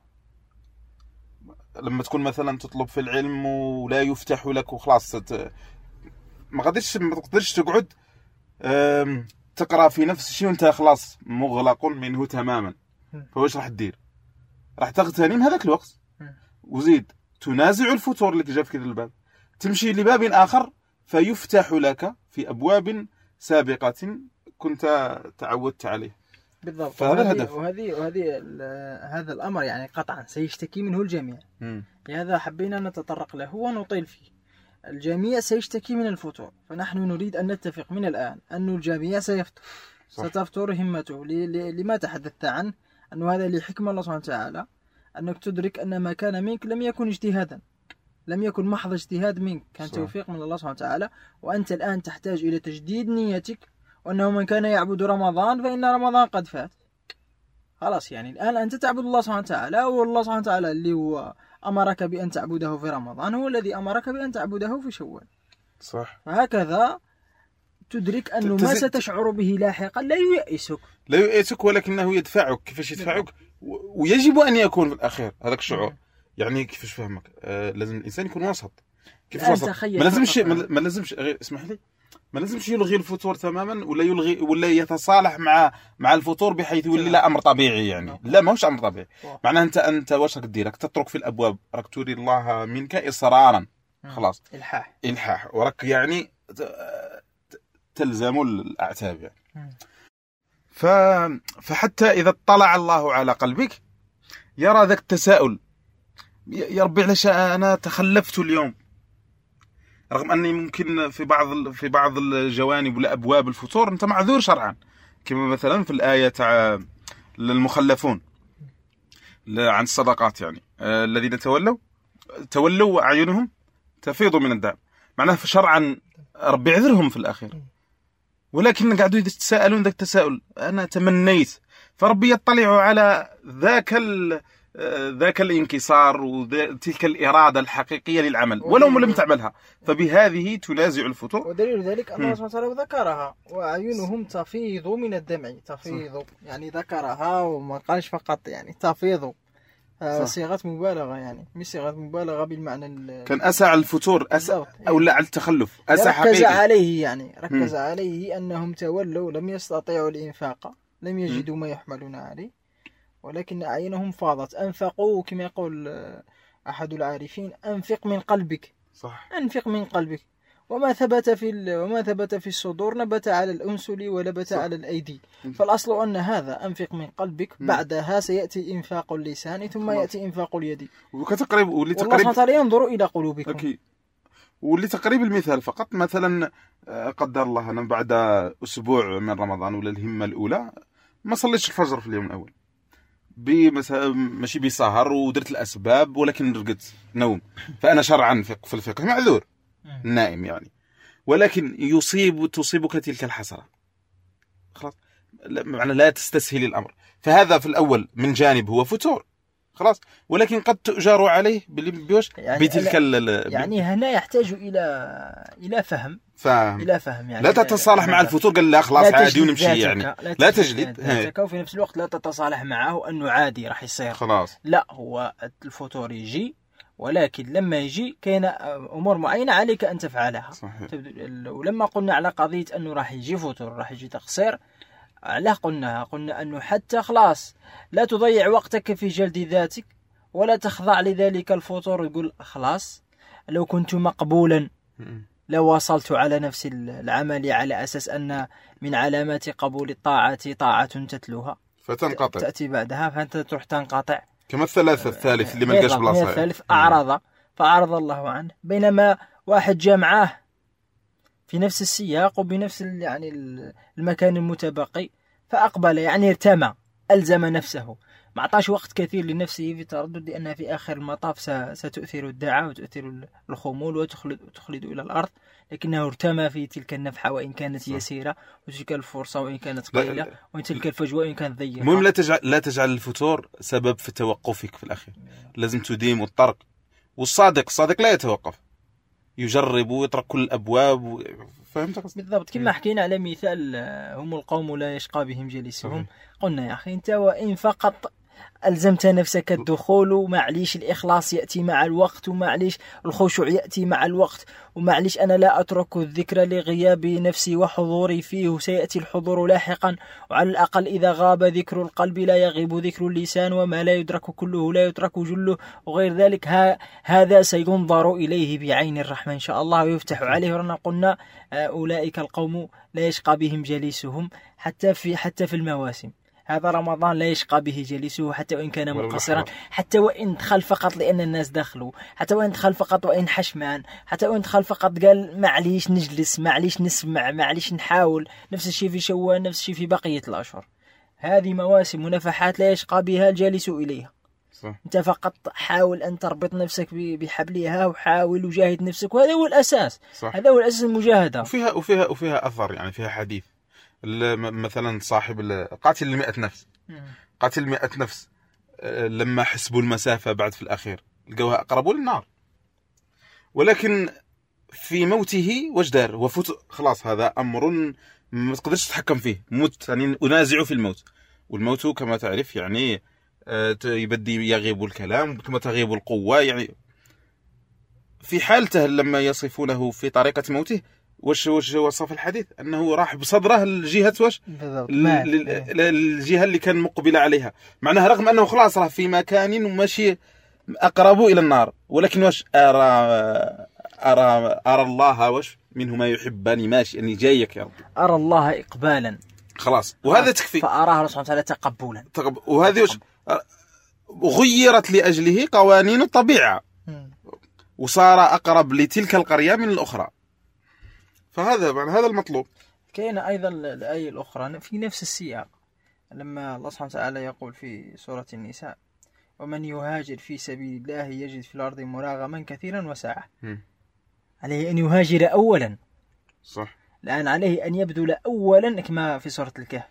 Speaker 1: لما تكون مثلا تطلب في العلم ولا يفتح لك وخلاص ما تقدرش تقعد تقرأ في نفس الشيء وانت خلاص مغلق منه تماما، فواش راح تدير؟ راح تغتنم هذاك الوقت وزيد تنازع الفتور اللي جا في كذا الباب، تمشي لباب آخر فيفتح لك في أبواب سابقة كنت تعودت عليه.
Speaker 2: بالضبط.
Speaker 1: فهذا الهدف.
Speaker 2: هذا الأمر يعني قطعا سيشتكي منه الجميع. لهذا حبينا نتطرق له ونطيل فيه. الجميع سيشتكي من الفتور، فنحن نريد أن نتفق من الآن أن الجميع سيفتر. ستفتر همته لما تحدثت عنه، أن هذا لحكمة الله سبحانه وتعالى، أنك تدرك أن ما كان منك لم يكن اجتهادا، لم يكن محض اجتهاد منك، كان توفيق من الله سبحانه وتعالى. وأنت الآن تحتاج إلى تجديد نيتك، وأنه من كان يعبد رمضان فإن رمضان قد فات. خلاص يعني الآن أنت تعبد الله سبحانه وتعالى، والله سبحانه وتعالى اللي هو أمرك بأن تعبده في رمضان هو الذي أمرك بأن تعبده في شوال.
Speaker 1: صح.
Speaker 2: فهكذا تدرك أنه ما ستشعر به لاحقا لا يؤيسك
Speaker 1: ولكنه يدفعك. كيفاش يدفعك؟ ويجب أن يكون في الأخير هذاك الشعور. يعني كيفاش فهمك؟ لازم الإنسان يكون وسط. كيف وسط؟ ما لازمش غير اسمح لي، ما لازمش يلغي الفطور تماما ولا يلغي ولا يتصالح مع الفطور بحيث يولي لا امر طبيعي يعني. لا ماهوش امر طبيعي. معناه انت واش راك دير؟ راك تترك في الابواب، راك تريد الله منك اصرارا. خلاص الحاح وراك يعني تلزم الاعتاب يعني. فحتى اذا اطلع الله على قلبك يرى ذاك التساؤل، يا ربي علاش انا تخلفت اليوم، رغم أني ممكن في بعض الجوانب ولا أبواب الفطور أنت معذور شرعا، كما مثلا في الآية تاع المخلفون عن الصدقات يعني الذين تولوا أعينهم تفيض من الدم، معناه شرعا ربي عذرهم في الأخير، ولكن قاعدوا يتساءلون ذاك التساؤل. أنا تمنيت، فربي يطلع على ذاك الانكسار وتلك الإرادة الحقيقية للعمل ولو لم تعملها، فبهذه تنازع الفتور.
Speaker 2: ودليل ذلك أن الله سبحانه وتعالى ذكرها، وأعينهم تفيض من الدمع. تفيض يعني ذكرها وما قالش فقط يعني تفيض، صيغة مبالغة يعني، مش صيغة مبالغة بالمعنى
Speaker 1: كان أسع الفتور أو لا على التخلف، أسع حقيقي.
Speaker 2: ركز عليه أنهم تولوا لم يستطيعوا الإنفاق، لم يجدوا ما يحملون عليه، ولكن أعينهم فاضت. أنفقوا كما يقول أحد العارفين: أنفق من قلبك.
Speaker 1: صح.
Speaker 2: أنفق من قلبك. وما ثبت في الصدور نبت على الأنسل ونبت على الأيدي. فالأصل أن هذا أنفق من قلبك، بعدها سيأتي إنفاق اللسان ثم يأتي إنفاق اليد. والله سبحانه وتعالى ينظر إلى قلوبكم.
Speaker 1: أكيد. ولتقريب المثال فقط، مثلا قدر الله أنا بعد أسبوع من رمضان ولا الهمة الأولى ما صليتش الفجر في اليوم الأول، ماشي بسهر ودرت الأسباب، ولكن رقدت نوم، فأنا شرعا في الفقه معذور النائم يعني، ولكن تصيبك تلك الحسرة. خلاص معنى لا تستسهل الأمر، فهذا في الأول من جانب هو فتور خلاص، ولكن قد تؤجر عليه
Speaker 2: يعني
Speaker 1: بتلك
Speaker 2: يعني هنا يحتاج إلى فهم يعني
Speaker 1: لا تتصالح مع الفتور قال لا خلاص عادي ونمشي يعني، لا تجلد
Speaker 2: ذاتك، وفي نفس الوقت لا تتصالح معه أنه عادي راح يصير
Speaker 1: خلاص.
Speaker 2: لا، هو الفتور يجي، ولكن لما يجي كاين أمور معينة عليك أن تفعلها.
Speaker 1: صحيح.
Speaker 2: ولما قلنا على قضية أنه راح يجي فتور راح يجي تقصير، علاه قلنا أنه حتى خلاص لا تضيع وقتك في جلد ذاتك ولا تخضع لذلك الفطور وتقول خلاص لو كنت مقبولا لو وصلت على نفس العمل على أساس أن من علامات قبول الطاعة طاعة تتلوها
Speaker 1: فتنقطع،
Speaker 2: تأتي بعدها فأنت تروح تنقطع،
Speaker 1: كما الثالث اللي ما لقاش بلاصة،
Speaker 2: الثالث فأعرض الله عنه، بينما واحد جاء معاه في نفس السياق وبنفس يعني المكان المتبقي فأقبل، يعني ارتمى، ألزم نفسه، ما عطاش وقت كثير لنفسه في التردد، لأنها في آخر المطاف ستؤثر الدعاء وتؤثر الخمول وتخلد إلى الأرض، لكنه ارتمى في تلك النفحة وإن كانت يسيرة، وتلك الفرصة وإن كانت قليلة، وتلك الفجوة وإن كانت ضيقة.
Speaker 1: المهم لا تجعل الفتور سبب في توقفك في الأخير، لازم تديم الطرق. والصادق لا يتوقف، يجرب ويطرق كل الأبواب فهمت قصدي؟
Speaker 2: بالضبط. كما حكينا على مثال هم القوم لا يشقى بهم جليسهم.
Speaker 1: صحيح.
Speaker 2: قلنا يا أخي أنت وإن فقط ألزمت نفسك الدخول، ومعليش الإخلاص يأتي مع الوقت، ومعليش الخشوع يأتي مع الوقت، ومعليش أنا لا أترك الذكر لغياب نفسي وحضوري فيه، سيأتي الحضور لاحقا. وعلى الأقل إذا غاب ذكر القلب لا يغيب ذكر اللسان، وما لا يدرك كله لا يترك جله، وغير ذلك. هذا سينظر إليه بعين الرحمة إن شاء الله ويفتح عليه. ورنا قلنا أولئك القوم لا يشقى بهم جليسهم حتى في المواسم. هذا رمضان لا يشقى به جليسه حتى وإن كان مقصرا، حتى وإن دخل فقط لأن الناس دخلوا، حتى وإن دخل فقط وإن حشمان، حتى وإن دخل فقط قال معليش نجلس، معليش نسمع، معليش نحاول. نفس الشيء في شوال، نفس الشيء في بقية الأشهر. هذه مواسم ونفحات لا يشقى بها الجالس إليها.
Speaker 1: صح.
Speaker 2: أنت فقط حاول أن تربط نفسك بحبلها، وحاول وجاهد نفسك، وهذا هو الأساس.
Speaker 1: صح.
Speaker 2: هذا هو الأساس، المجاهدة.
Speaker 1: وفيها أثر، يعني فيها حديث. مثلا صاحب قاتل 100 نفس، قاتل 100 نفس لما حسبوا المسافة بعد في الأخير لقوها أقربوا للنار، ولكن في موته وش دار؟ وفوت خلاص. هذا أمر ما تقدرش تتحكم فيه. موت يعني أنازع في الموت، والموت كما تعرف يعني يبدي يغيب الكلام ثم تغيب القوة. يعني في حالته لما يصفونه في طريقة موته وش وصف الحديث أنه راح بصدره الجهة وش الجهة اللي كان مقبل عليها، معناها رغم أنه خلاص راه في مكان وماشي أقرب إلى النار، ولكن وش أرى الله وش منه ما يحبني، ماشي أني جايك يا رب،
Speaker 2: أرى الله إقبالا
Speaker 1: خلاص. وهذا تكفي.
Speaker 2: فأراه سبحانه وتعالى تقبلا.
Speaker 1: وهذه وش غيرت لأجله قوانين الطبيعة، وصار أقرب لتلك القرية من الأخرى. فهذا المطلوب.
Speaker 2: كاين أيضا الآية الأخرى في نفس السياق، لما الله سبحانه وتعالى يقول في سورة النساء: ومن يهاجر في سبيل الله يجد في الأرض مراغما كثيرا وسعة. عليه أن يهاجر أولا.
Speaker 1: صح.
Speaker 2: الآن عليه أن يبذل أولا، كما في سورة الكهف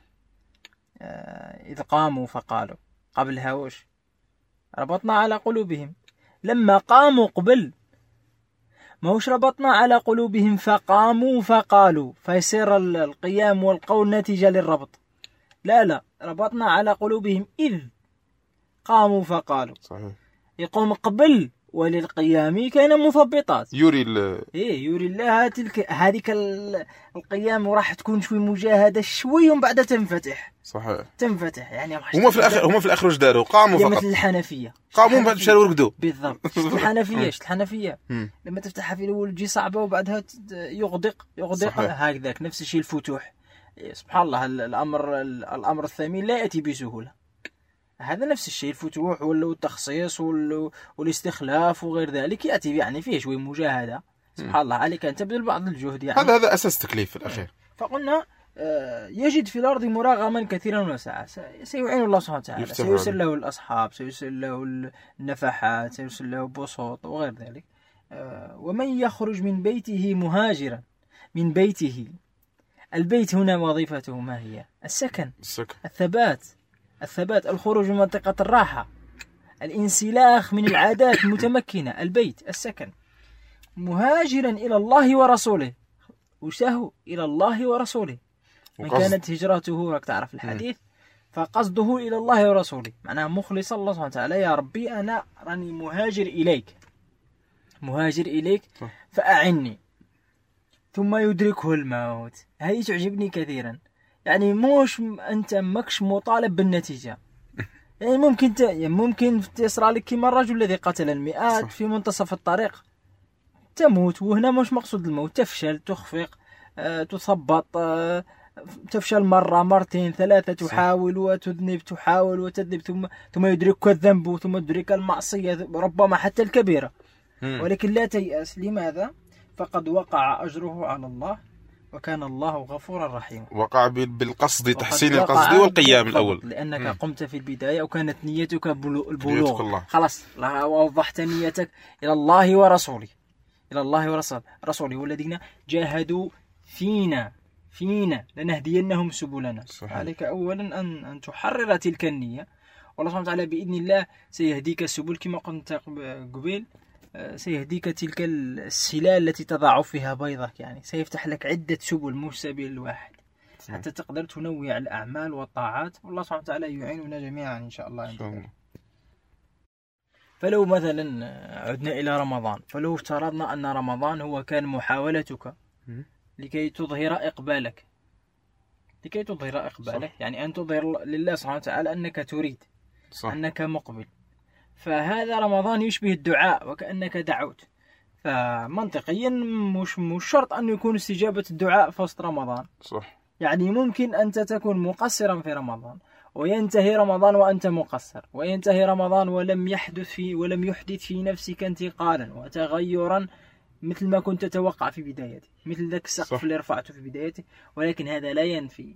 Speaker 2: إذ قاموا فقالوا. قبلها وش؟ ربطنا على قلوبهم لما قاموا. قبل ما وش ربطنا على قلوبهم فقاموا فقالوا، فيصير القيام والقول نتيجة للربط. لا ربطنا على قلوبهم إذ قاموا فقالوا.
Speaker 1: صحيح.
Speaker 2: يقوم قبل، وللقيام كان مثبطات.
Speaker 1: يوري
Speaker 2: الله هذيك القيام راح تكون شوي مجاهدة شوي، ومن بعد تنفتح.
Speaker 1: صحيح.
Speaker 2: تنفتح يعني
Speaker 1: هم في الآخر وش داروا؟ قاموا فقط.
Speaker 2: مثل الحنفية.
Speaker 1: قاموا بعد مشاو يرقدوا.
Speaker 2: بالضبط. الحنفية لما تفتحها في الأول تجي صعبة، وبعدها يغدق هكذاك. نفس الشيء الفتوح. سبحان الله، الأمر الثمين لا يأتي بسهولة. هذا نفس الشيء الفتوح والتخصيص والاستخلاف وغير ذلك يأتي يعني فيه شوي مجاهدة. سبحان الله، عليك أن تبذل بعض الجهد يعني.
Speaker 1: هذا أساس تكليف في الأخير.
Speaker 2: فقلنا يجد في الأرض مراغما كثيرا وسعة. سيعين الله سبحانه وتعالى، سيرسل له الأصحاب، سيرسل له النفحات، سيرسل له بساط وغير ذلك. ومن يخرج من بيته مهاجرا من بيته. البيت هنا وظيفته ما هي؟ السكن. الثبات، الخروج من منطقة الراحة، الانسلاخ من العادات المتمكنة. البيت السكن. مهاجرا إلى الله ورسوله. وشاه إلى الله ورسوله. من كانت هجرته راك تعرف الحديث، فقصده إلى الله ورسوله، معناه مخلص الله سبحانه وتعالى. يا ربي أنا راني مهاجر إليك فأعني. ثم يدركه الموت. هذه تعجبني كثيرا. يعني أنت ماكش مطالب بالنتيجة. يعني ممكن تصرى لك كما الرجل الذي قتل المئات في منتصف الطريق، تموت، وهنا مش مقصود الموت. تفشل، تخفق، تثبط، تفشل مرة مرتين ثلاثة، تحاول وتذنب، تحاول وتذنب، ثم يدركك الذنب، ثم يدرك المعصية، ربما حتى الكبيرة. ولكن لا تيأس. لماذا؟ فقد وقع أجره على الله، وكان الله غفورا رحيما.
Speaker 1: وقع بالقصد، تحسين القصد والقيام الأول،
Speaker 2: لأنك قمت في البداية وكانت نيتك البلوغ. خلاص وضحت نيتك إلى الله ورسوله. رسوله والذين جاهدوا فينا لنهدينهم سبلنا. عليك أولا أن تحرر تلك النية، والله سبحانه وتعالى بإذن الله سيهديك السبل كما قلت قبيل. سيهديك تلك السلال التي تضع فيها بيضك، يعني سيفتح لك عدة سبل مش سبيل الواحد حتى تقدر تنوع الأعمال والطاعات، والله سبحانه وتعالى يعيننا جميعا إن شاء الله. فلو مثلا عدنا إلى رمضان، فلو افترضنا أن رمضان هو كان محاولتك لكي تظهر إقبالك، يعني أن تظهر لله سبحانه وتعالى أنك تريد، صح. أنك مقبل، فهذا رمضان يشبه الدعاء وكأنك دعوت. فمنطقيا مش شرط أن يكون استجابة الدعاء في وسط رمضان، صح. يعني ممكن أنت تكون مقصرا في رمضان وينتهي رمضان وأنت مقصر، وينتهي رمضان ولم يحدث في نفسك انتقالا وتغيرا مثل ما كنت تتوقع في بدايته، مثل ذاك السقف اللي رفعته في بدايته، ولكن هذا لا ينفي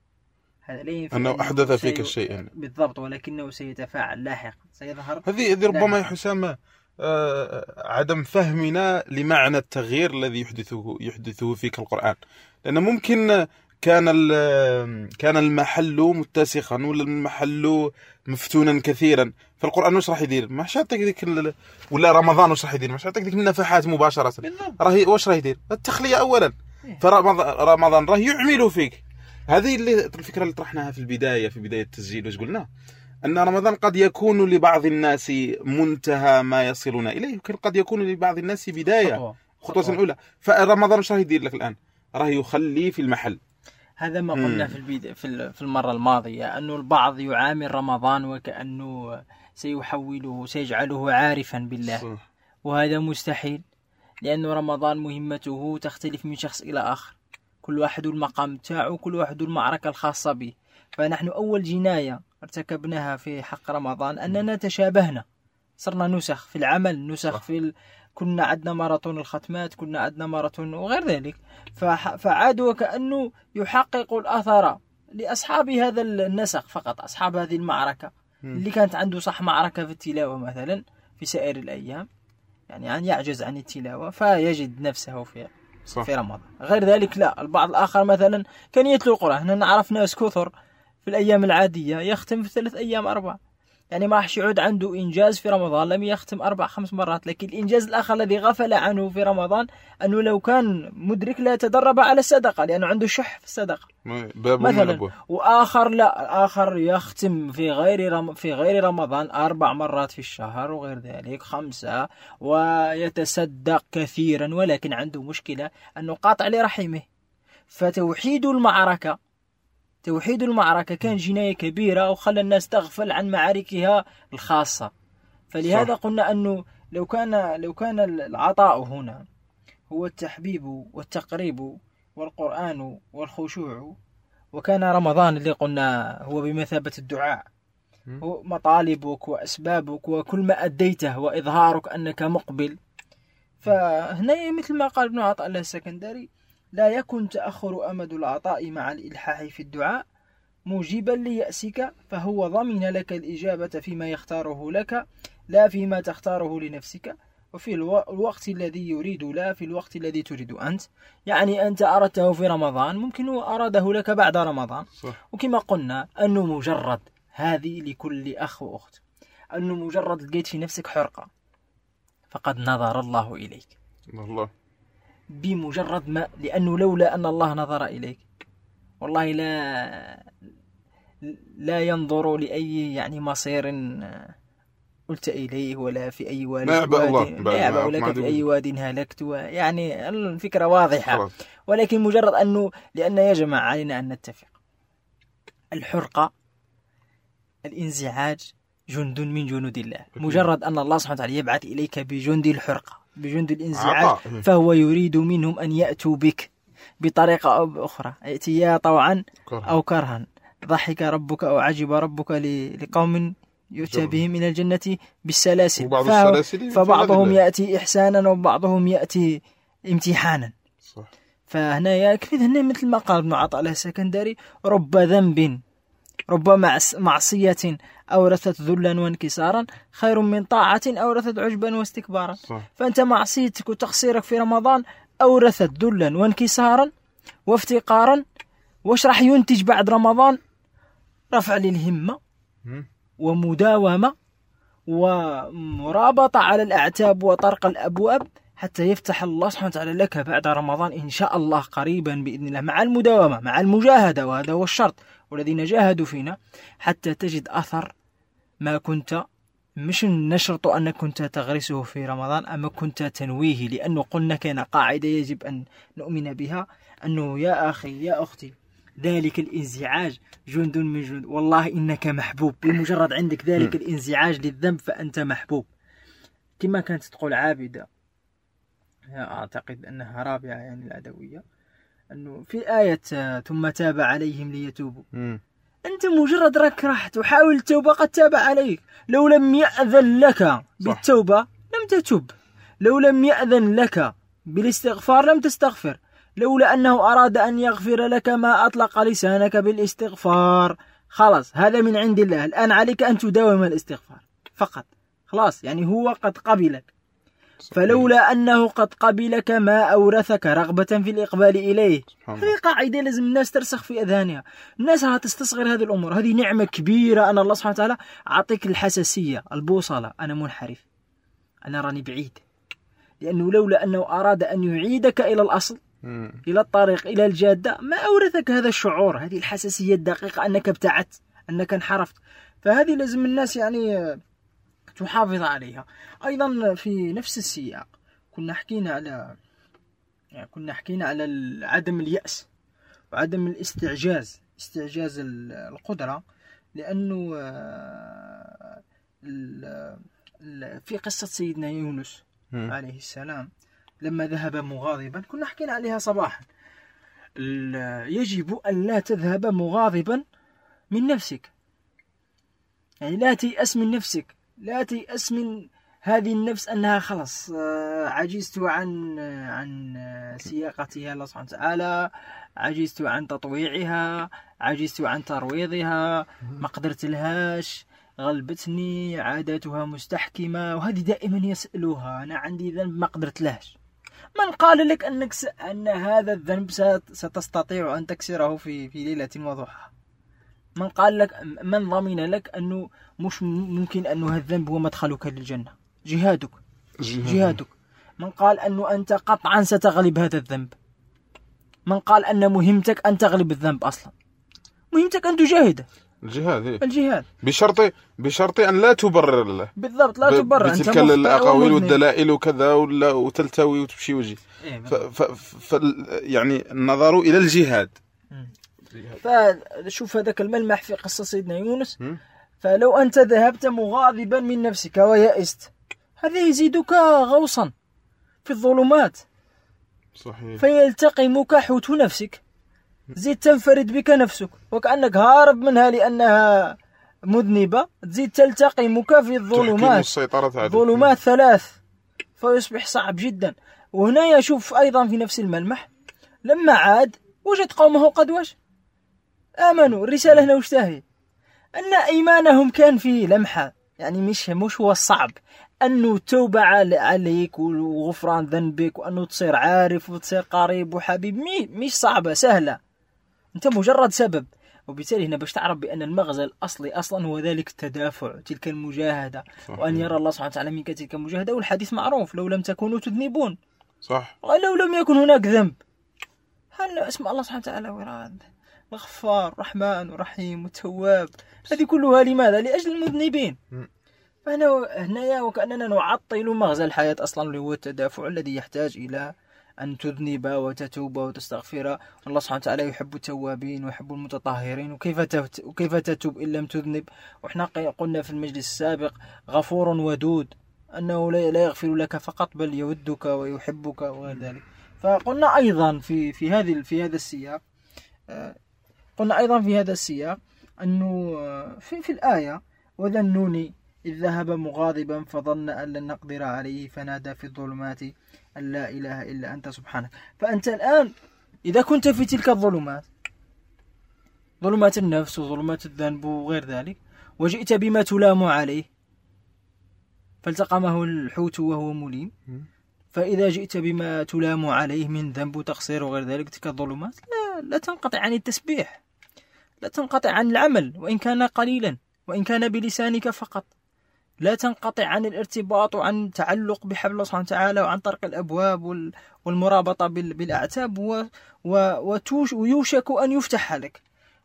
Speaker 1: أنه أحدث فيك الشيء يعني.
Speaker 2: بالضبط، ولكنه سيتفاعل لاحقا، سيظهر.
Speaker 1: هذه ربما يا حسام عدم فهمنا لمعنى التغيير الذي يحدثه فيك القرآن، لأن ممكن كان المحل متسخا ولا المحل مفتونا كثيرا، فالقرآن واش راح يدير؟ ما شاتك ديك ولا رمضان واش راح يدير؟ ما شاتك ديك النفحات مباشرة، راهي واش راح يدير؟ التخلية أولا، فرمضان راه يعمل فيك. هذه الفكرة اللي طرحناها في بداية التسجيل، واش قلنا؟ أن رمضان قد يكون لبعض الناس منتهى ما يصلون إليه، وكان قد يكون لبعض الناس بداية خطوة أولى. فرمضان واش راح يدير لك الآن؟ راح يخلي في المحل.
Speaker 2: هذا ما قلنا في المرة الماضية، أنه البعض يعامل رمضان وكأنه سيجعله عارفا بالله، صح. وهذا مستحيل، لأن رمضان مهمته تختلف من شخص إلى آخر، كل واحد المقام تاعه، كل واحد المعركة الخاصة به. فنحن أول جناية ارتكبناها في حق رمضان أننا تشابهنا، صرنا نسخ في العمل، نسخ كنا عندنا ماراثون الختمات، كنا عندنا ماراثون وغير ذلك، فعاد وكأنه يحقق الأثر لأصحاب هذا النسق فقط، أصحاب هذه المعركة اللي كانت عنده صح معركة في التلاوة مثلا في سائر الأيام، يعني يعجز عن التلاوة فيجد نفسه في رمضان. غير ذلك لا، البعض الآخر مثلا كان يتلو القرآن. احنا نعرف ناس كثر في الأيام العادية يختم في 3 أيام 4، يعني ما راح يعود عنده إنجاز في رمضان لم يختم 4-5 مرات. لكن الإنجاز الآخر الذي غفل عنه في رمضان أنه لو كان مدرك لا يتدرب على الصدقة، لأنه عنده شح في الصدقة مثلا. وآخر لا، آخر يختم في غير رمضان 4 مرات في الشهر وغير ذلك 5، ويتصدق كثيرا، ولكن عنده مشكلة أنه قاطع لرحمه. فتوحيد المعركة كان جناية كبيرة وخلى الناس تغفل عن معاركها الخاصة. فلهذا قلنا أنه لو كان العطاء هنا هو التحبيب والتقريب والقرآن والخشوع، وكان رمضان اللي قلنا هو بمثابة الدعاء، هو مطالبك وأسبابك وكل ما أديته وإظهارك أنك مقبل. فهنا مثل ما قال ابن عطاء الله السكندري: لا يكن تأخر أمد العطاء مع الإلحاح في الدعاء موجبا ليأسك، فهو ضمن لك الإجابة فيما يختاره لك لا فيما تختاره لنفسك، وفي الوقت الذي يريد لا في الوقت الذي تريد أنت. يعني أنت أردته في رمضان ممكن هو أراده لك بعد رمضان، صح. وكما قلنا أنه مجرد، هذه لكل أخ وأخت، أنه مجرد لقيت في نفسك حرقة فقد نظر الله إليك، الله بمجرد ما، لأنه لولا أن الله نظر إليك والله لا ينظر لأي يعني مصير قلت إليه، ولا في أي واد لا يعبأ لك في أي واد هلكت، يعني الفكرة واضحة خلاص. ولكن مجرد أنه، لأن يا جماعة علينا أن نتفق، الحرقة الانزعاج جند من جنود الله. مجرد أن الله سبحانه وتعالى يبعث إليك بجند الحرقة، بجند الانزعاج، فهو يريد منهم أن يأتوا بك بطريقة أو بأخرى، يأتي طوعا أو كرها، ضحك ربك أو عجب ربك لقوم يؤتى بهم إلى الجنة بالسلاسل، فبعضهم يأتي إحسانا وبعضهم يأتي امتحانا، صح. فهنا يكفي هنا مثل ما قال ابن عطاء الله السكندري: رب ذنب رب معصية أورثت ذلا وانكسارا خير من طاعة أورثت عجبا واستكبارا، صح. فأنت معصيتك وتقصيرك في رمضان أورثت ذلا وانكسارا وافتقارا، واش راح ينتج بعد رمضان؟ رفع للهمة ومداومة ومرابطة على الأعتاب وطرق الأبواب حتى يفتح الله سبحانه وتعالى لك بعد رمضان إن شاء الله قريبا بإذن الله، مع المداومة مع المجاهدة، وهذا هو الشرط، والذين جاهدوا فينا حتى تجد أثر ما كنت، مش نشرط أنك كنت تغرسه في رمضان أما كنت تنويه. لأنه قلنا كان قاعدة يجب أن نؤمن بها، أنه يا أخي يا أختي ذلك الانزعاج جند من جند، والله إنك محبوب بمجرد عندك ذلك الانزعاج للذنب فأنت محبوب. كما كانت تقول عابدة، أعتقد أنها رابعة يعني العدوية، أنه في آية ثم تاب عليهم ليتوبوا، أنت مجرد راح تحاول التوبة قد تاب عليك. لو لم يأذن لك بالتوبة لم تتوب، لو لم يأذن لك بالاستغفار لم تستغفر، لولا أنه أراد أن يغفر لك ما أطلق لسانك بالاستغفار. خلاص هذا من عند الله، الآن عليك أن تداوم الاستغفار فقط، خلاص يعني هو قد قبلك. فلولا أنه قد قبلك ما أورثك رغبة في الإقبال إليه. هذه قاعدة لازم الناس ترسخ في أذهانها. الناس هتستصغر هذه الأمور، هذه نعمة كبيرة أن الله سبحانه وتعالى أعطيك الحساسية، البوصلة، أنا منحرف، أنا راني بعيد، لأنه لولا أنه أراد أن يعيدك إلى الأصل، إلى الطريق، إلى الجادة، ما أورثك هذا الشعور، هذه الحساسية الدقيقة أنك ابتعدت، أنك انحرفت. فهذه لازم الناس يعني تحافظ عليها. أيضا في نفس السياق كنا حكينا على عدم اليأس وعدم الاستعجاز، استعجاز القدرة، لأنه في قصة سيدنا يونس عليه السلام لما ذهب مغاضبا، كنا حكينا عليها صباحا. يجب أن لا تذهب مغاضبا من نفسك، يعني لا تيأس من نفسك، لا تيأس من هذه النفس أنها خلص عجزت عن سياقتها الله سبحانه وتعالى، عجزت عن تطويعها، عجزت عن ترويضها، ما قدرت لهاش، غلبتني، عاداتها مستحكمة، وهذه دائما يسألوها أنا عندي ذنب ما قدرت لهاش. من قال لك أن هذا الذنب ستستطيع أن تكسره في ليلة وضحى؟ من قال لك، من ضمن لك أنه مش ممكن أنه الذنب هو مدخلك للجنة؟ جهادك. من قال أنه أنت قطعا ستغلب هذا الذنب؟ من قال أن مهمتك أن تغلب الذنب؟ أصلا مهمتك أن تجاهد. الجهاد
Speaker 1: بشرط أن لا تبرر له.
Speaker 2: بالضبط، لا تبرر
Speaker 1: بتلك الأقاويل والدلائل وكذا وتلتوي وتمشي وجي. يعني النظر إلى الجهاد.
Speaker 2: فشوف هذاك الملمح في قصة سيدنا يونس. فلو أنت ذهبت مغاضبا من نفسك ويأست، هذا يزيدك غوصا في الظلمات.
Speaker 1: صحيح.
Speaker 2: فيلتقمك حوت نفسك، تزيد تنفرد بك نفسك وكأنك هارب منها لأنها مذنبة، تزيد تلتقمك في الظلمات، ظلمات 3، فيصبح صعب جدا. وهنا يشوف أيضا في نفس الملمح لما عاد وجد قومه قد آمنوا. الرسالة هنا واشتهي أن إيمانهم كان فيه لمحة، يعني مش هو الصعب أنه توبة عليك وغفران ذنبك وأنه تصير عارف وتصير قريب وحبيب، مش صعبة، سهلة، أنت مجرد سبب. وبالتالي هنا باش تعرف بأن المغزى الأصلي أصلا هو ذلك التدافع، تلك المجاهدة. صحيح. وأن يرى الله سبحانه وتعالى منك تلك المجاهدة. والحديث معروف، لو لم تكونوا تذنبون،
Speaker 1: صح،
Speaker 2: ولو لم يكن هناك ذنب، هل اسم الله سبحانه وتعالى وراد الغفار رحمن ورحيم وتواب، هذه كلها لماذا؟ لأجل المذنبين. فهنا وكأننا نعطل مغزى الحياة أصلا، اللي هو التدافع الذي يحتاج إلى أن تذنب وتتوب وتستغفر. والله سبحانه وتعالى يحب التوابين ويحب المتطهرين، وكيف تتوب إن لم تذنب؟ وإحنا قلنا في المجلس السابق غفور ودود، أنه لا يغفر لك فقط بل يودك ويحبك وغير ذلك. فقلنا أيضا في هذا السياق، قلنا أيضا في هذا السياق أنه في الآية وذا النون إذ ذهب مغاضبا فظن أن لن نقدر عليه فنادى في الظلمات أن لا إله إلا أنت سبحانك. فأنت الآن إذا كنت في تلك الظلمات، ظلمات النفس وظلمات الذنب وغير ذلك، وجئت بما تلام عليه فالتقمه الحوت وهو مليم، فإذا جئت بما تلام عليه من ذنب وتقصير وغير ذلك، تلك الظلمات لا تنقطع عن التسبيح، لا تنقطع عن العمل وإن كان قليلا، وإن كان بلسانك فقط. لا تنقطع عن الارتباط وعن تعلق بحبل الله سبحانه وتعالى وعن طرق الأبواب والمرابطة بالأعتاب ويوشك أن يفتح لك.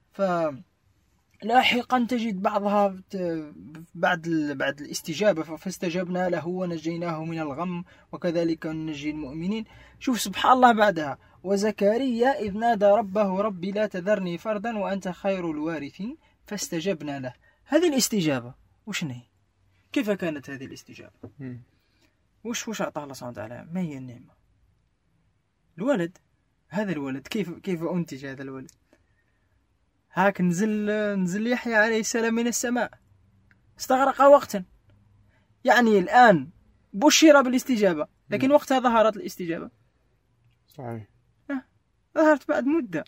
Speaker 2: فلاحقا تجد بعضها بعد الاستجابة فاستجبنا له ونجيناه من الغم وكذلك ننجي المؤمنين. شوف سبحان الله بعدها وزكريا إذ نادى ربه ربي لا تذرني فردا وأنت خير الوارثين فاستجبنا له. هذه الاستجابة وش هي؟ كيف كانت هذه الاستجابة؟ وش أعطاه الله سبحانه وتعالى؟ ما هي النعمة؟ الولد. هذا الولد كيف أنتج هذا الولد؟ هاك نزل يحيى عليه السلام من السماء، استغرق وقتا. يعني الآن بشر بالاستجابة لكن وقتها ظهرت الاستجابة.
Speaker 1: صحيح.
Speaker 2: ظهرت بعد مدة.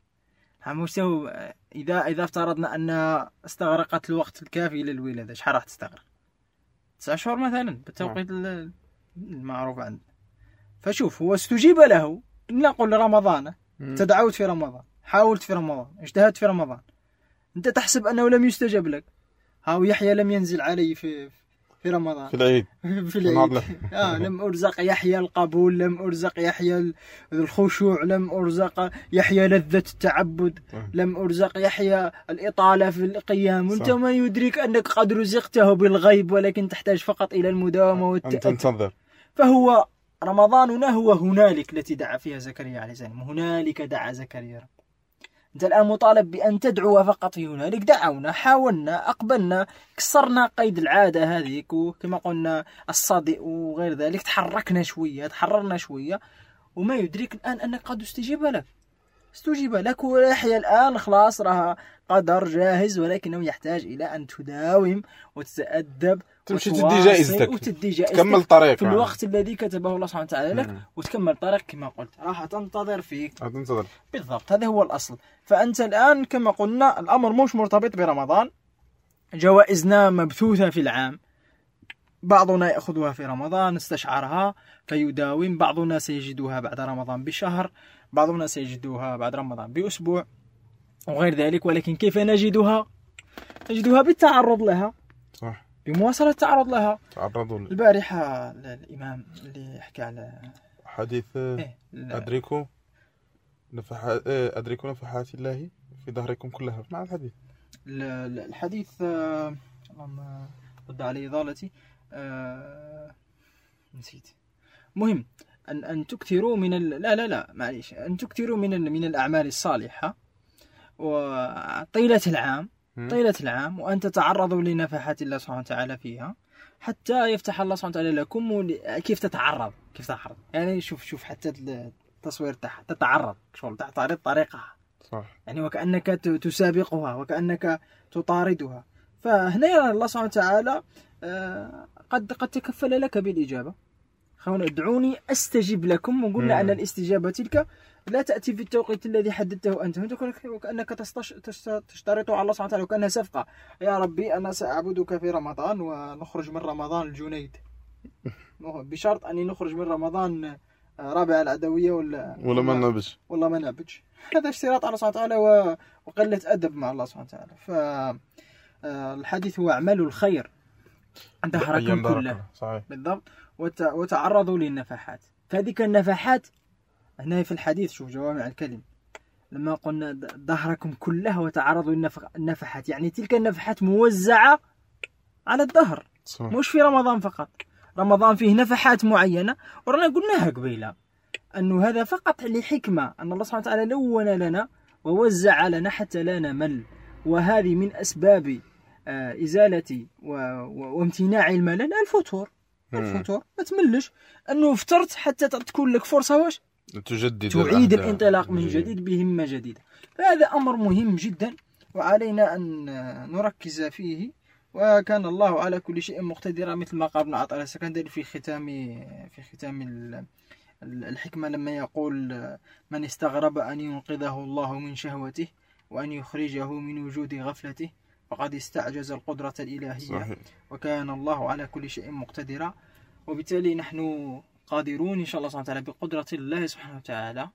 Speaker 2: إذا افترضنا أن استغرقت الوقت الكافي للولادة، إيش راح تستغرق؟ 9 أشهر مثلا بالتوقيت المعروف عندنا. فشوف هو استجيب له. نقول رمضان، تدعوت في رمضان، حاولت في رمضان، اجتهدت في رمضان، أنت تحسب أنه لم يستجب لك. هاو يحيى لم ينزل علي في رمضان،
Speaker 1: في العيد
Speaker 2: في العيد. لم أرزق يحيى القبول، لم أرزق يحيى الخشوع، لم أرزق يحيى لذة التعبد، لم أرزق يحيى الإطالة في القيام. وأنت ما يدرك أنك قد رزقته بالغيب ولكن تحتاج فقط إلى المداومة والتأكد.
Speaker 1: تنتظر.
Speaker 2: فهو رمضاننا هو هنالك التي دعا فيها زكريا عليه السلام. هنالك دعا زكريا. أنت الآن مطالب بأن تدعو فقط في هنالك. دعونا، حاولنا، أقبلنا، كسرنا قيد العادة هذه كما قلنا الصدق وغير ذلك، تحركنا شوية، تحررنا شوية، وما يدرك الآن أنك قد استجيب لك ويحيى الآن خلاص راه قدر جاهز، ولكنه يحتاج إلى أن تداوم وتتأدب
Speaker 1: تمشي تدي جائزتك تكمل طريق
Speaker 2: في الوقت الذي كتبه الله سبحانه وتعالى لك، وتكمل طريق كما قلت. راح تنتظر فيك بالضبط. هذا هو الأصل. فأنت الآن كما قلنا الأمر مش مرتبط برمضان. جوائزنا مبثوثة في العام، بعضنا يأخذها في رمضان استشعرها فيداوم، بعضنا سيجدها بعد رمضان بشهر، بعضنا سيجدها بعد رمضان بأسبوع وغير ذلك. ولكن كيف نجدها بالتعرض لها.
Speaker 1: صح.
Speaker 2: بمواصلة التعرض لها.
Speaker 1: تعرضوا
Speaker 2: البارحة الإمام اللي يحكي على
Speaker 1: حديث أدركوا نفحات الله في ظهركم كلها مع الحديث.
Speaker 2: الحديث اللهم رد علي ضالتي، نسيت. مهم أن تكثروا من لا معليش، أن تكثروا من الأعمال الصالحة وطيلة العام وأن تتعرضوا لنفحات الله سبحانه وتعالى فيها حتى يفتح الله سبحانه وتعالى لكم. كيف تتعرض يعني شوف حتى التصوير تحت تتعرض شغل تعترض طريقها.
Speaker 1: صح.
Speaker 2: يعني وكأنك تسابقها وكأنك تطاردها. فهنا يرى الله سبحانه وتعالى قد تكفل لك بالإجابة. خلونا ادعوني أستجب لكم. وقلنا أن الاستجابة تلك لا تأتي في التوقيت الذي حددته أنت، وكأنك تشترط على الله سبحانه وتعالى وكأنها صفقة. يا ربي أنا سأعبدك في رمضان ونخرج من رمضان الجنيد بشرط أني نخرج من رمضان رابع العدوية ولا ما نعبدش. هذا اشتراط على الله سبحانه وتعالى وقلة أدب مع الله سبحانه وتعالى. فالحديث هو أعمال الخير عند حركم كله. بالضبط. وتعرضوا للنفحات. فهذه النفحات هنا في الحديث. شوف جوامع الكلم لما قلنا ظهركم كله وتعرضوا للنفحات، يعني تلك النفحات موزعة على الظهر. مش في رمضان فقط. رمضان فيه نفحات معينة ورانا قلناها قبيلة أنه هذا فقط لحكمة أن الله سبحانه وتعالى لون لنا ووزع لنا حتى لا نمل. وهذه من أسباب إزالة وامتناع الملل الفطور. ما تملش أنه فطرت حتى تكون لك فرصة واش تعيد الانطلاق من جديد بهمة جديدة. فهذا أمر مهم جدا وعلينا أن نركز فيه. وكان الله على كل شيء مقتدرا مثل ما قال ابن عطاء السكندري في ختام الحكمة لما يقول من استغرب أن ينقذه الله من شهوته وأن يخرجه من وجود غفلته فقد استعجز القدرة الإلهية. صحيح. وكان الله على كل شيء مقتدرا. وبالتالي نحن قادرون إن شاء الله سبحانه وتعالى بقدرة الله سبحانه وتعالى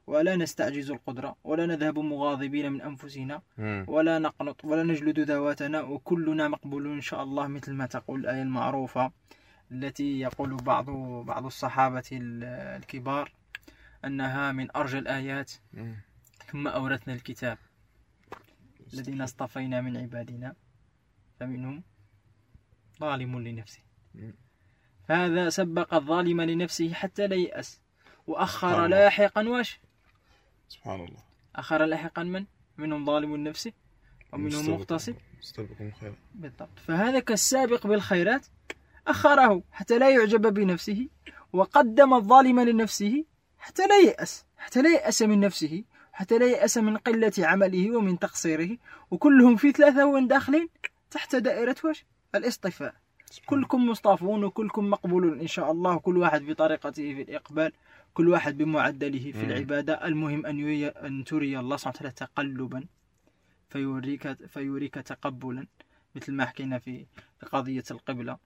Speaker 2: ولا نستعجز القدرة، ولا نذهب مغاضبين من أنفسنا، ولا نقنط، ولا نجلد ذواتنا، وكلنا مقبول إن شاء الله، مثل ما تقول الآية المعروفة التي يقول بعض الصحابة الكبار أنها من أرجى الآيات: ثم أورثنا الكتاب الذين اصطفينا من عبادنا فمنهم ظالم لنفسه. فهذا سبق الظالم لنفسه حتى لا يأس، وأخر لاحقا واش؟
Speaker 1: سبحان الله.
Speaker 2: أخر لاحقا منهم ظالم لنفسه ومنهم مقتصد. بالضبط. فهذا كالسابق بالخيرات أخره حتى لا يعجب بنفسه، وقدم الظالم لنفسه حتى لا يأس من نفسه، حتى لا يأس من قلة عمله ومن تقصيره، وكلهم في ثلاثة وين داخلين تحت دائرة واش؟ الاصطفاء. كلكم مصطفون وكلكم مقبولون إن شاء الله، كل واحد بطريقته في الإقبال، كل واحد بمعدله في العبادة. المهم أن تري الله سبحانه وتعالى تقلبا فيوريك تقبلا، مثل ما حكينا في قضية القبلة.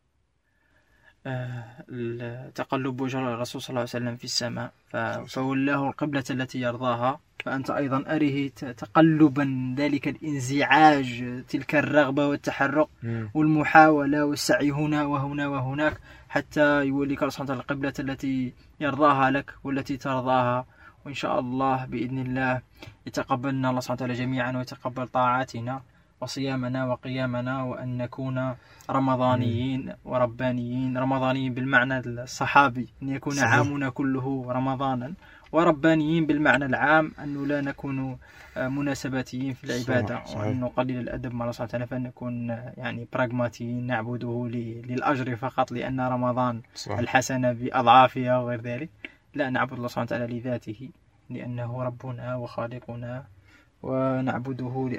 Speaker 2: تقلب وجه الرسول صلى الله عليه وسلم في السماء فولاه القبلة التي يرضاها، فأنت أيضا أريه تقلبا، ذلك الانزعاج، تلك الرغبة والتحرك والمحاولة والسعي هنا وهنا وهناك حتى يوليك الله سبحانه وتعالى القبلة التي يرضاها لك والتي ترضاها. وإن شاء الله بإذن الله يتقبلنا الله سبحانه وتعالى جميعا، ويتقبل طاعاتنا وصيامنا وقيامنا، وأن نكون رمضانيين وربانيين. رمضانيين بالمعنى الصحابي، أن يكون عامنا كله رمضانا، وربانيين بالمعنى العام، أنه لا نكون مناسباتيين في العبادة، وأن نقلل الأدب مع الله سبحانه وتعالى، فأن نكون يعني براغماتيين، نعبده للأجر فقط، لأن رمضان الحسنة بأضعافها وغير ذلك. لا، نعبد الله سبحانه وتعالى لذاته، لأنه ربنا وخالقنا، ونعبده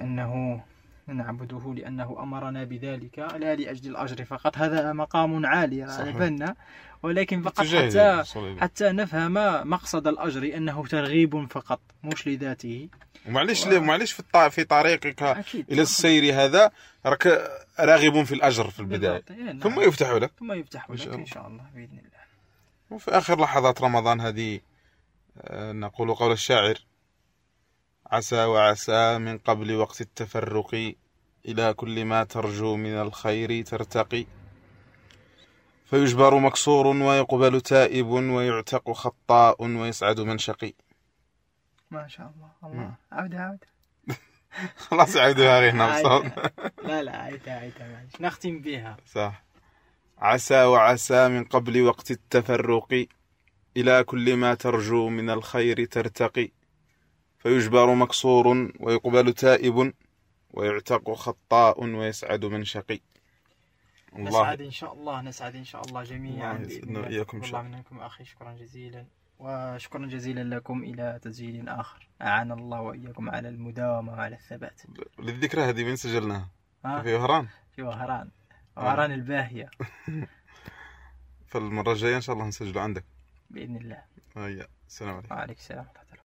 Speaker 2: لأنه أمرنا بذلك، لا لأجل الأجر فقط. هذا مقام عالي على، ولكن فقط حتى نفهم مقصد الأجر، أنه ترغيب فقط مش لذاته.
Speaker 1: ومعليش في طريقك إلى السير هذا راك راغب في الأجر في البداية، ثم يفتح لك
Speaker 2: إن شاء الله بإذن الله.
Speaker 1: وفي آخر لحظات رمضان هذه نقول قول الشاعر: عسى وعسى من قبل وقت التفرق، إلى كل ما ترجو من الخير ترتقي، فيجبر مكسور ويقبل تائب، ويعتق خطاء ويسعد من شقي.
Speaker 2: ما شاء الله. عودة
Speaker 1: خلاص عودها غير نفسه.
Speaker 2: لا عودها نختم بها.
Speaker 1: صح. عسى وعسى من قبل وقت التفرق، إلى كل ما ترجو من الخير ترتقي، فيجبر مكسور ويقبل تائب، ويعتق خطاء ويسعد من شقي.
Speaker 2: نسعد إن شاء الله جميعا بإذن الله.
Speaker 1: إياكم
Speaker 2: الله منكم أخي، شكرا جزيلا، وشكرا جزيلا لكم إلى تسجيل آخر. أعان الله وإياكم على المداومة وعلى الثبات.
Speaker 1: للذكرى هذه وين سجلناها؟ في وهران.
Speaker 2: وهران الباهية.
Speaker 1: فالمرة الجاية إن شاء الله نسجل عندك
Speaker 2: بإذن الله.
Speaker 1: السلام عليكم.
Speaker 2: وعليكم السلام.